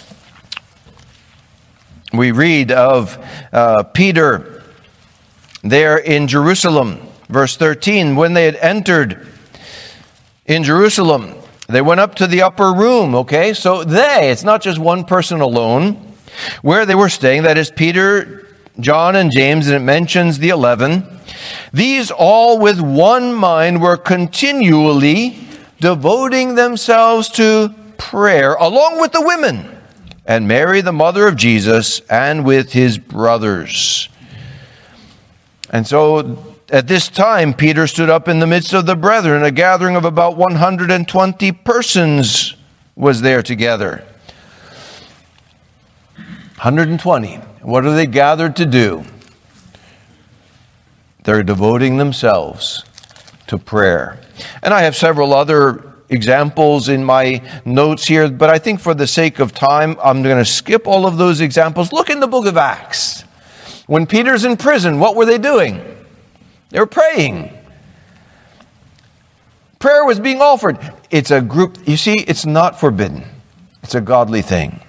we read of uh, Peter there in Jerusalem. Verse thirteen, when they had entered in Jerusalem, they went up to the upper room, okay? So they, it's not just one person alone, where they were staying, that is Peter, John, and James, and it mentions the eleven. These all with one mind were continually devoting themselves to prayer, along with the women, and Mary, the mother of Jesus, and with his brothers. And so at this time, Peter stood up in the midst of the brethren. A gathering of about one hundred twenty persons was there together. one hundred twenty. What are they gathered to do? They're devoting themselves to prayer. And I have several other examples in my notes here, but I think for the sake of time, I'm going to skip all of those examples. Look in the book of Acts. When Peter's in prison, what were they doing? They were praying. Prayer was being offered. It's a group, you see, it's not forbidden. It's a godly thing.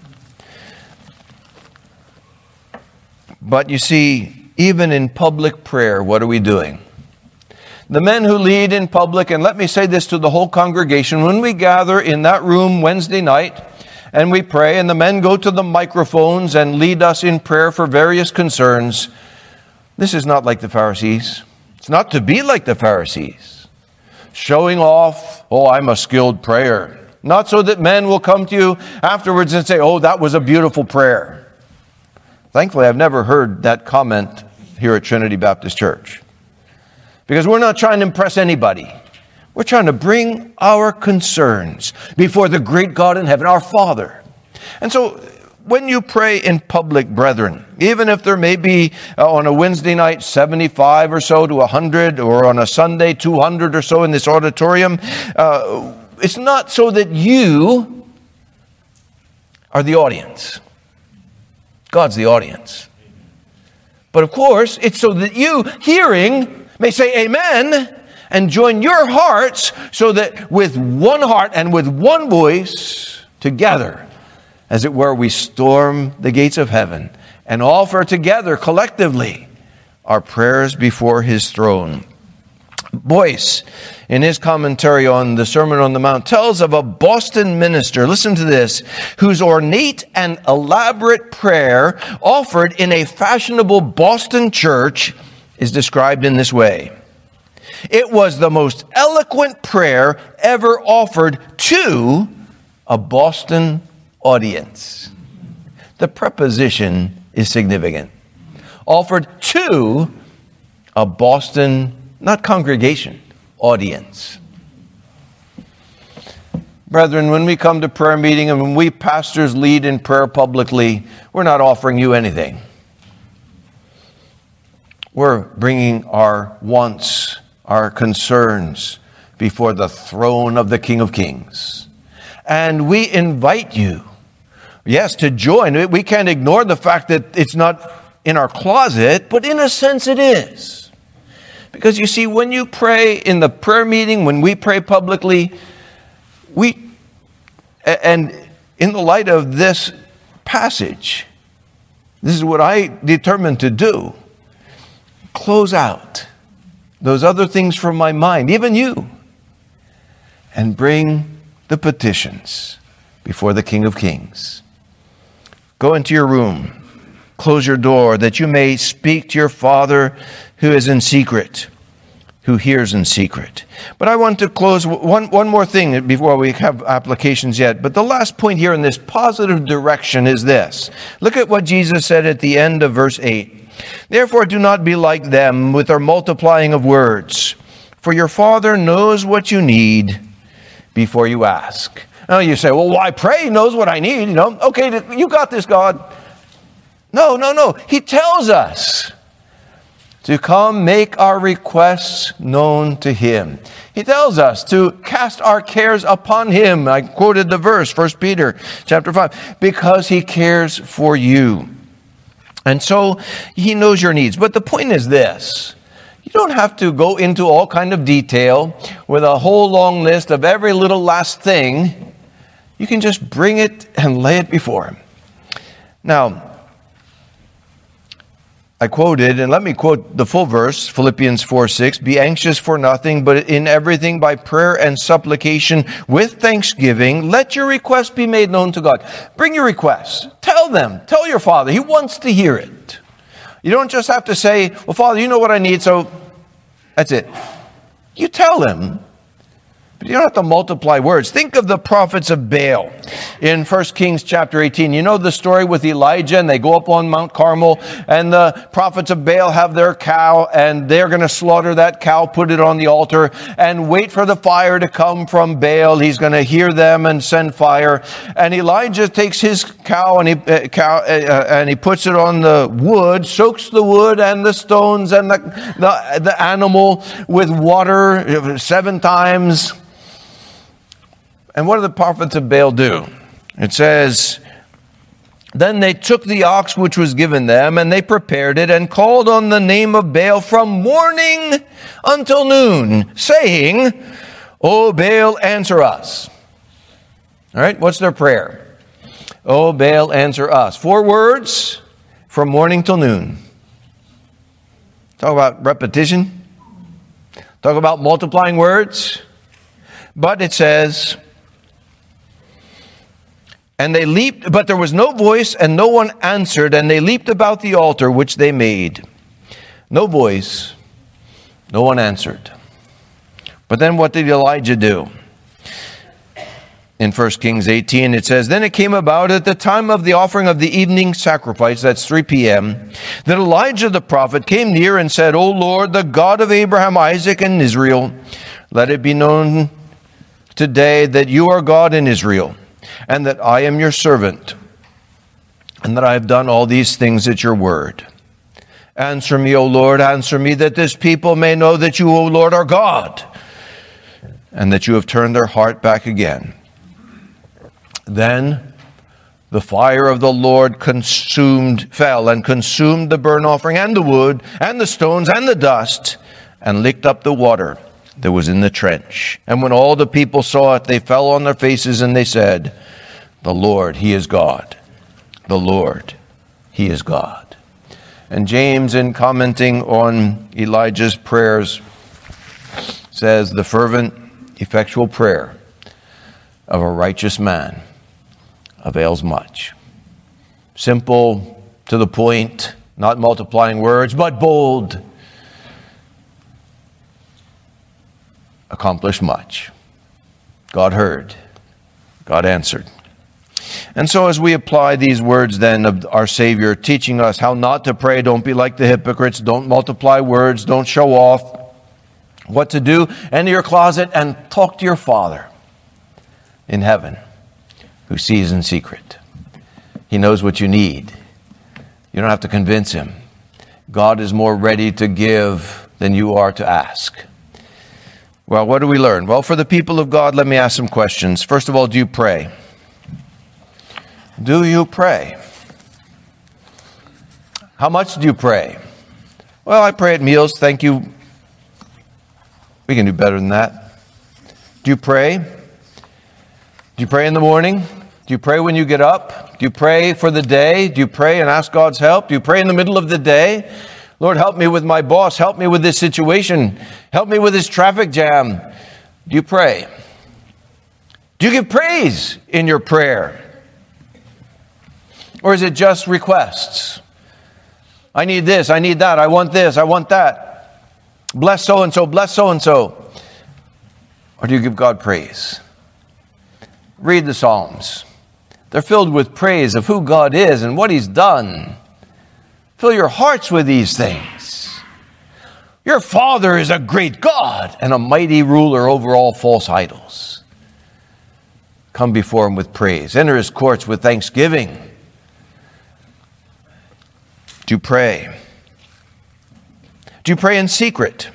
But you see, even in public prayer, what are we doing? The men who lead in public, and let me say this to the whole congregation, when we gather in that room Wednesday night and we pray, and the men go to the microphones and lead us in prayer for various concerns, this is not like the Pharisees. It's not to be like the Pharisees, showing off, "Oh, I'm a skilled prayer." Not so that men will come to you afterwards and say, "Oh, that was a beautiful prayer." Thankfully, I've never heard that comment here at Trinity Baptist Church. Because we're not trying to impress anybody. We're trying to bring our concerns before the great God in heaven, our Father. And so, when you pray in public, brethren, even if there may be uh, on a Wednesday night seventy-five or so to one hundred, or on a Sunday two hundred or so in this auditorium, uh, it's not so that you are the audience. God's the audience. But of course, it's so that you, hearing, may say amen and join your hearts, so that with one heart and with one voice, together, as it were, we storm the gates of heaven and offer together, collectively, our prayers before his throne. Boyce, in his commentary on the Sermon on the Mount, tells of a Boston minister, listen to this, whose ornate and elaborate prayer offered in a fashionable Boston church is described in this way. It was the most eloquent prayer ever offered to a Boston audience. The preposition is significant. Offered to a Boston, not congregation, audience. Brethren, when we come to prayer meeting and when we pastors lead in prayer publicly, we're not offering you anything. We're bringing our wants, our concerns before the throne of the King of Kings. And we invite you, yes, to join. We can't ignore the fact that it's not in our closet, but in a sense it is. Because you see, when you pray in the prayer meeting, when we pray publicly, we, and in the light of this passage, this is what I determined to do, close out those other things from my mind, even you, and bring the petitions before the King of Kings. Go into your room, close your door, that you may speak to your Father who is in secret, who hears in secret. But I want to close one, one more thing before we have applications yet. But the last point here in this positive direction is this. Look at what Jesus said at the end of verse eight. Therefore, do not be like them with their multiplying of words, for your Father knows what you need before you ask. Now you say, well, why pray? He knows what I need. You know, okay, you got this, God. No, no, no. He tells us to come make our requests known to Him. He tells us to cast our cares upon Him. I quoted the verse, First Peter chapter five, because He cares for you. And so He knows your needs. But the point is this. You don't have to go into all kind of detail with a whole long list of every little last thing. You can just bring it and lay it before Him. Now, I quoted, and let me quote the full verse, Philippians four six, be anxious for nothing, but in everything by prayer and supplication with thanksgiving, let your requests be made known to God. Bring your requests. Tell them. Tell your Father. He wants to hear it. You don't just have to say, well, Father, you know what I need, so that's it. You tell Him. But you don't have to multiply words. Think of the prophets of Baal in First Kings chapter eighteen. You know the story with Elijah, and they go up on Mount Carmel, and the prophets of Baal have their cow, and they're going to slaughter that cow, put it on the altar, and wait for the fire to come from Baal. He's going to hear them and send fire. And Elijah takes his cow, and he, uh, cow, uh, and he puts it on the wood, soaks the wood and the stones and the, the, the animal with water seven times. And what do the prophets of Baal do? It says, then they took the ox which was given them, and they prepared it, and called on the name of Baal from morning until noon, saying, O Baal, answer us. All right, what's their prayer? O Baal, answer us. Four words, from morning till noon. Talk about repetition. Talk about multiplying words. But it says, and they leaped, but there was no voice, and no one answered, and they leaped about the altar which they made. No voice, no one answered. But then what did Elijah do? In First Kings eighteen, it says, then it came about at the time of the offering of the evening sacrifice, that's three p.m., that Elijah the prophet came near and said, O Lord, the God of Abraham, Isaac, and Israel, let it be known today that you are God in Israel, and that I am your servant, and that I have done all these things at your word. Answer me, O Lord, answer me, that this people may know that you, O Lord, are God, and that you have turned their heart back again. Then the fire of the Lord consumed, fell and consumed the burnt offering and the wood and the stones and the dust, and licked up the water that was in the trench. And when all the people saw it, they fell on their faces, and they said, the Lord, He is God. The Lord, He is God. And James, in commenting on Elijah's prayers, says, the fervent, effectual prayer of a righteous man avails much. Simple, to the point, not multiplying words, but bold. Accomplished much. God heard. God answered. And so as we apply these words then of our Savior teaching us how not to pray, don't be like the hypocrites, don't multiply words, don't show off, what to do, enter your closet and talk to your Father in heaven who sees in secret. He knows what you need. You don't have to convince him. God is more ready to give than you are to ask. Well, what do we learn? Well, for the people of God, let me ask some questions. First of all, do you pray? Do you pray? How much do you pray? Well, I pray at meals. Thank you. We can do better than that. Do you pray? Do you pray in the morning? Do you pray when you get up? Do you pray for the day? Do you pray and ask God's help? Do you pray in the middle of the day? Lord, help me with my boss. Help me with this situation. Help me with this traffic jam. Do you pray? Do you give praise in your prayer? Or is it just requests? I need this, I need that, I want this, I want that. Bless so-and-so, bless so-and-so. Or do you give God praise? Read the Psalms. They're filled with praise of who God is and what He's done. Fill your hearts with these things. Your Father is a great God and a mighty ruler over all false idols. Come before Him with praise. Enter His courts with thanksgiving. Do you pray? Do you pray in secret?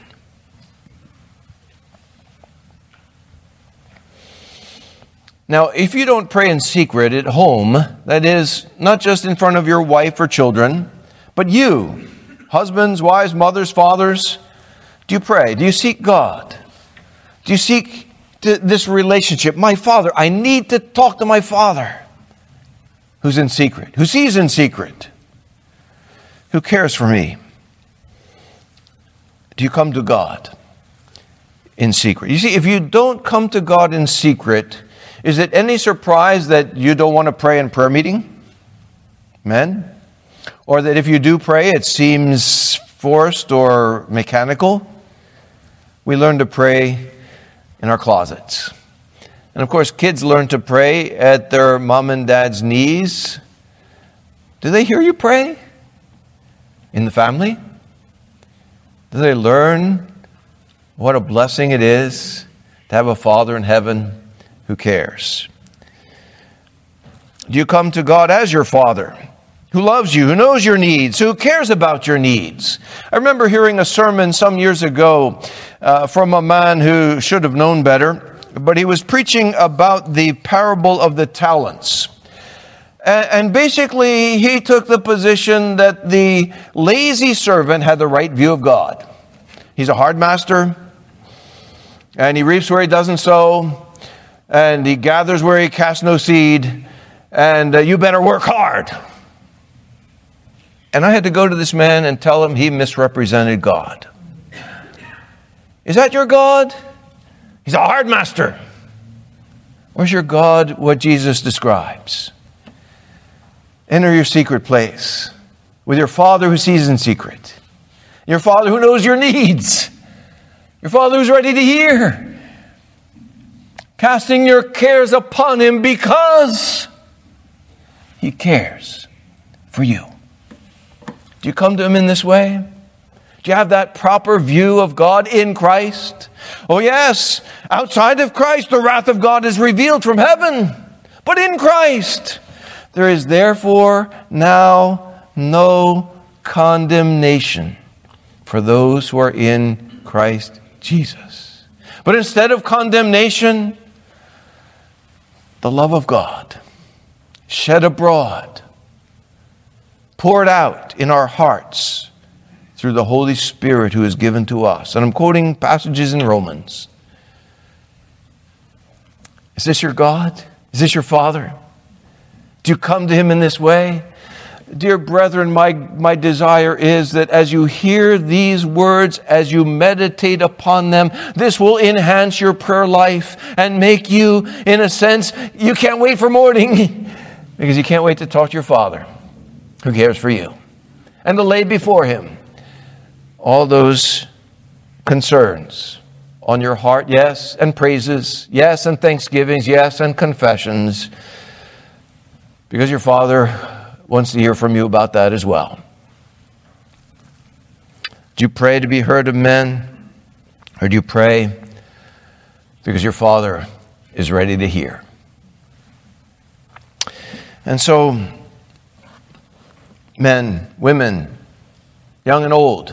Now, if you don't pray in secret at home, that is, not just in front of your wife or children, but you, husbands, wives, mothers, fathers, do you pray? Do you seek God? Do you seek this relationship? My Father, I need to talk to my Father, who's in secret, who sees in secret, who cares for me. Do you come to God in secret? You see, if you don't come to God in secret, is it any surprise that you don't want to pray in prayer meeting? Men? Or that if you do pray, it seems forced or mechanical? We learn to pray in our closets. And of course, kids learn to pray at their mom and dad's knees. Do they hear you pray? In the family? Do they learn what a blessing it is to have a Father in heaven who cares? Do you come to God as your Father, who loves you, who knows your needs, who cares about your needs? I remember hearing a sermon some years ago uh, from a man who should have known better, but he was preaching about the parable of the talents. And basically, he took the position that the lazy servant had the right view of God. He's a hard master, and he reaps where he doesn't sow, and he gathers where he casts no seed, and uh, you better work hard. And I had to go to this man and tell him he misrepresented God. Is that your God? He's a hard master. Where's your God, what Jesus describes? Enter your secret place with your Father who sees in secret. Your Father who knows your needs. Your Father who's ready to hear. Casting your cares upon Him because He cares for you. Do you come to Him in this way? Do you have that proper view of God in Christ? Oh yes, outside of Christ, the wrath of God is revealed from heaven. But in Christ, there is therefore now no condemnation for those who are in Christ Jesus. But instead of condemnation, the love of God shed abroad, poured out in our hearts through the Holy Spirit who is given to us. And I'm quoting passages in Romans. Is this your God? Is this your Father? Do you come to Him in this way? dear brethren, my, my desire is that as you hear these words, as you meditate upon them, this will enhance your prayer life and make you, in a sense, you can't wait for morning because you can't wait to talk to your Father who cares for you and to lay before Him all those concerns on your heart, yes, and praises, yes, and thanksgivings, yes, and confessions, because your Father wants to hear from you about that as well. Do you pray to be heard of men, or do you pray because your Father is ready to hear? And so, men, women, young and old,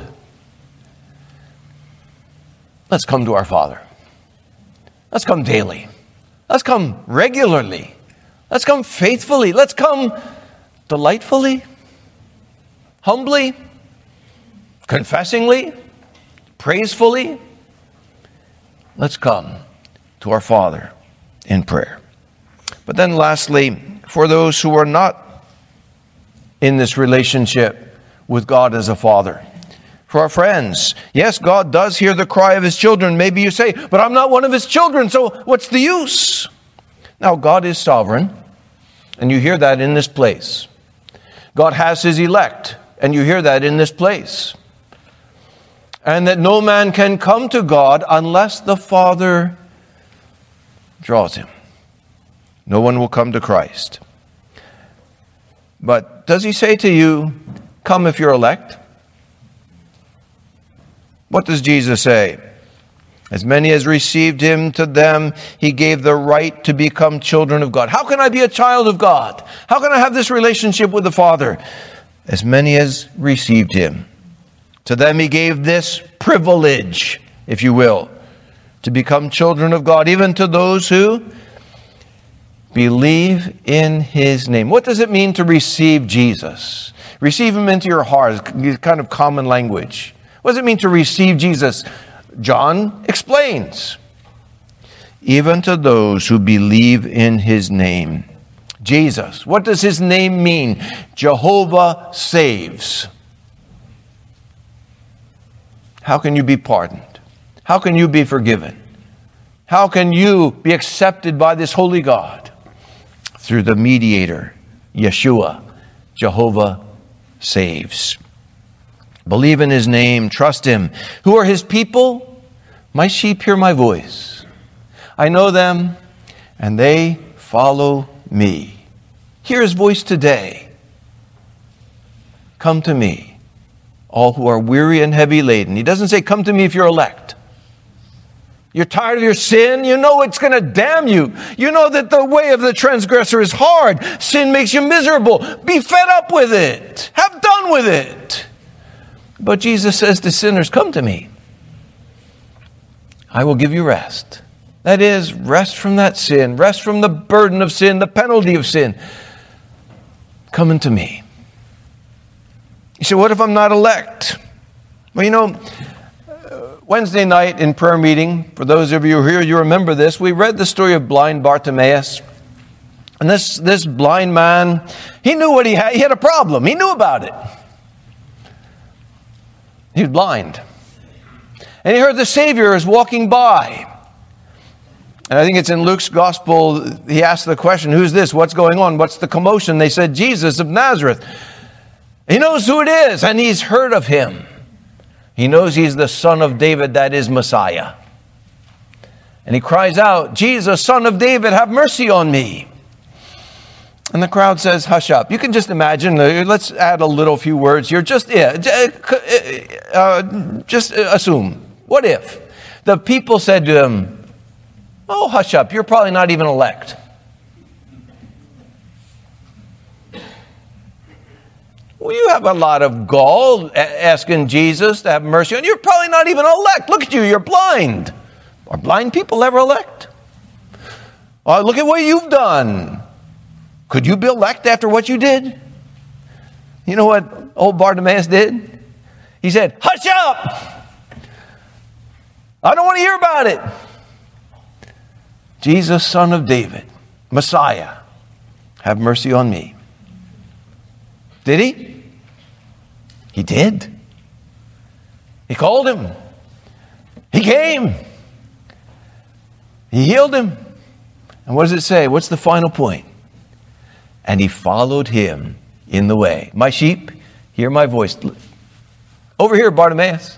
let's come to our Father. Let's come daily. Let's come regularly. Let's come faithfully. Let's come delightfully, humbly, confessingly, praisefully. Let's come to our Father in prayer. But then lastly, for those who are not in this relationship with God as a Father, for our friends, yes, God does hear the cry of His children. Maybe you say, but I'm not one of His children, so what's the use? Now, God is sovereign, and you hear that in this place. God has His elect, and you hear that in this place. And that no man can come to God unless the Father draws him. No one will come to Christ. But does He say to you, come if you're elect? What does Jesus say? As many as received Him, to them He gave the right to become children of God. How can I be a child of God? How can I have this relationship with the Father? As many as received Him. To them He gave this privilege, if you will, to become children of God, even to those who believe in His name. What does it mean to receive Jesus? Receive Him into your heart. It's kind of common language. What does it mean to receive Jesus? John explains. Even to those who believe in His name. Jesus. What does His name mean? Jehovah saves. How can you be pardoned? How can you be forgiven? How can you be accepted by this holy God? Through the mediator, Yeshua. Jehovah saves. Believe in His name, trust Him. Who are His people? My sheep hear my voice. I know them, and they follow me. Hear His voice today. Come to me, all who are weary and heavy laden. He doesn't say, come to me if you're elect. You're tired of your sin. You know it's going to damn you. You know that the way of the transgressor is hard. Sin makes you miserable. Be fed up with it. Have done with it. But Jesus says to sinners, come to me. I will give you rest. That is, rest from that sin. Rest from the burden of sin, the penalty of sin. Come unto me. You say, what if I'm not elect? Well, you know, Wednesday night in prayer meeting, for those of you who are here, you remember this. We read the story of blind Bartimaeus. And this, this blind man, he knew what he had. He had a problem. He knew about it. He was blind. And he heard the Savior is walking by. And I think it's in Luke's gospel, he asked the question, who's this? What's going on? What's the commotion? They said, Jesus of Nazareth. He knows who it is, and he's heard of Him. He knows He's the Son of David, that is Messiah. And he cries out, Jesus, Son of David, have mercy on me. And the crowd says, hush up. You can just imagine, let's add a little few words here. Just, yeah, uh, just assume. What if the people said to him, oh, hush up, you're probably not even elect. Well, you have a lot of gall asking Jesus to have mercy on you. You're probably not even elect. Look at you, you're blind. Are blind people ever elect? Oh, look at what you've done. Could you be elect after what you did? You know what old Bartimaeus did? He said, hush up! I don't want to hear about it. Jesus, Son of David, Messiah, have mercy on me. Did he? He did. He called him. He came. He healed him. And what does it say? What's the final point? And he followed him in the way. My sheep, hear my voice. Over here, Bartimaeus.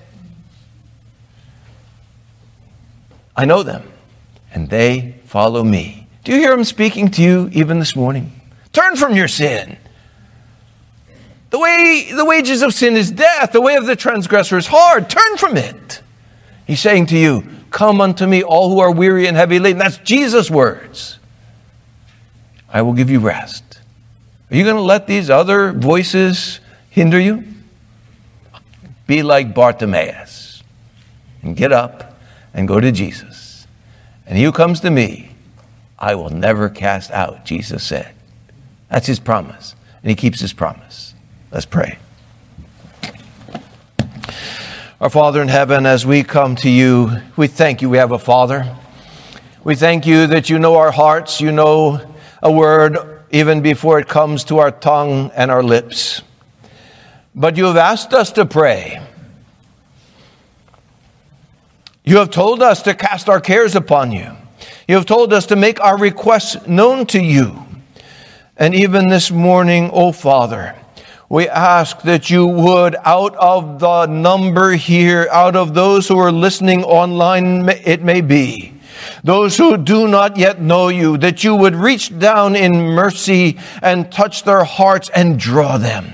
I know them, and they follow me. Do you hear him speaking to you even this morning? Turn from your sin. The way, the wages of sin is death. The way of the transgressor is hard. Turn from it. He's saying to you, come unto me, all who are weary and heavy laden. That's Jesus' words. I will give you rest. Are you going to let these other voices hinder you? Be like Bartimaeus and get up and go to Jesus. And he who comes to me, I will never cast out, Jesus said. That's his promise. And he keeps his promise. Let's pray. Our Father in heaven, as we come to you, we thank you we have a Father. We thank you that you know our hearts. You know a word even before it comes to our tongue and our lips. But you have asked us to pray. You have told us to cast our cares upon you. You have told us to make our requests known to you. And even this morning, O Father, we ask that you would, out of the number here, out of those who are listening online, it may be, those who do not yet know you, that you would reach down in mercy and touch their hearts and draw them,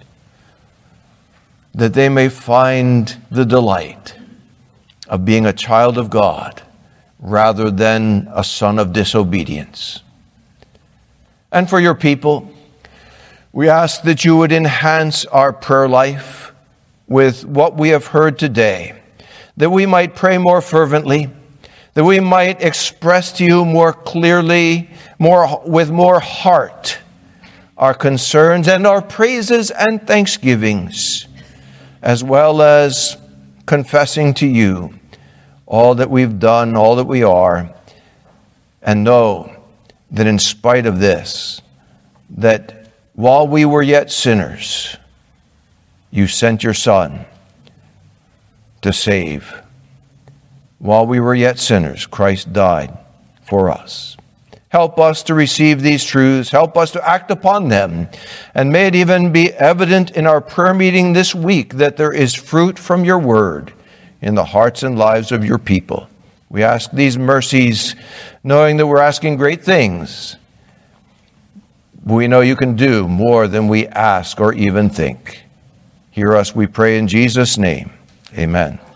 that they may find the delight of being a child of God rather than a son of disobedience. And for your people, we ask that you would enhance our prayer life with what we have heard today, that we might pray more fervently, that we might express to you more clearly, more with more heart, our concerns and our praises and thanksgivings, as well as confessing to you all that we've done, all that we are, and know that in spite of this, that while we were yet sinners, you sent your Son to save. While we were yet sinners, Christ died for us. Help us to receive these truths. Help us to act upon them. And may it even be evident in our prayer meeting this week that there is fruit from your word in the hearts and lives of your people. We ask these mercies, knowing that we're asking great things. We know you can do more than we ask or even think. Hear us, we pray in Jesus' name. Amen.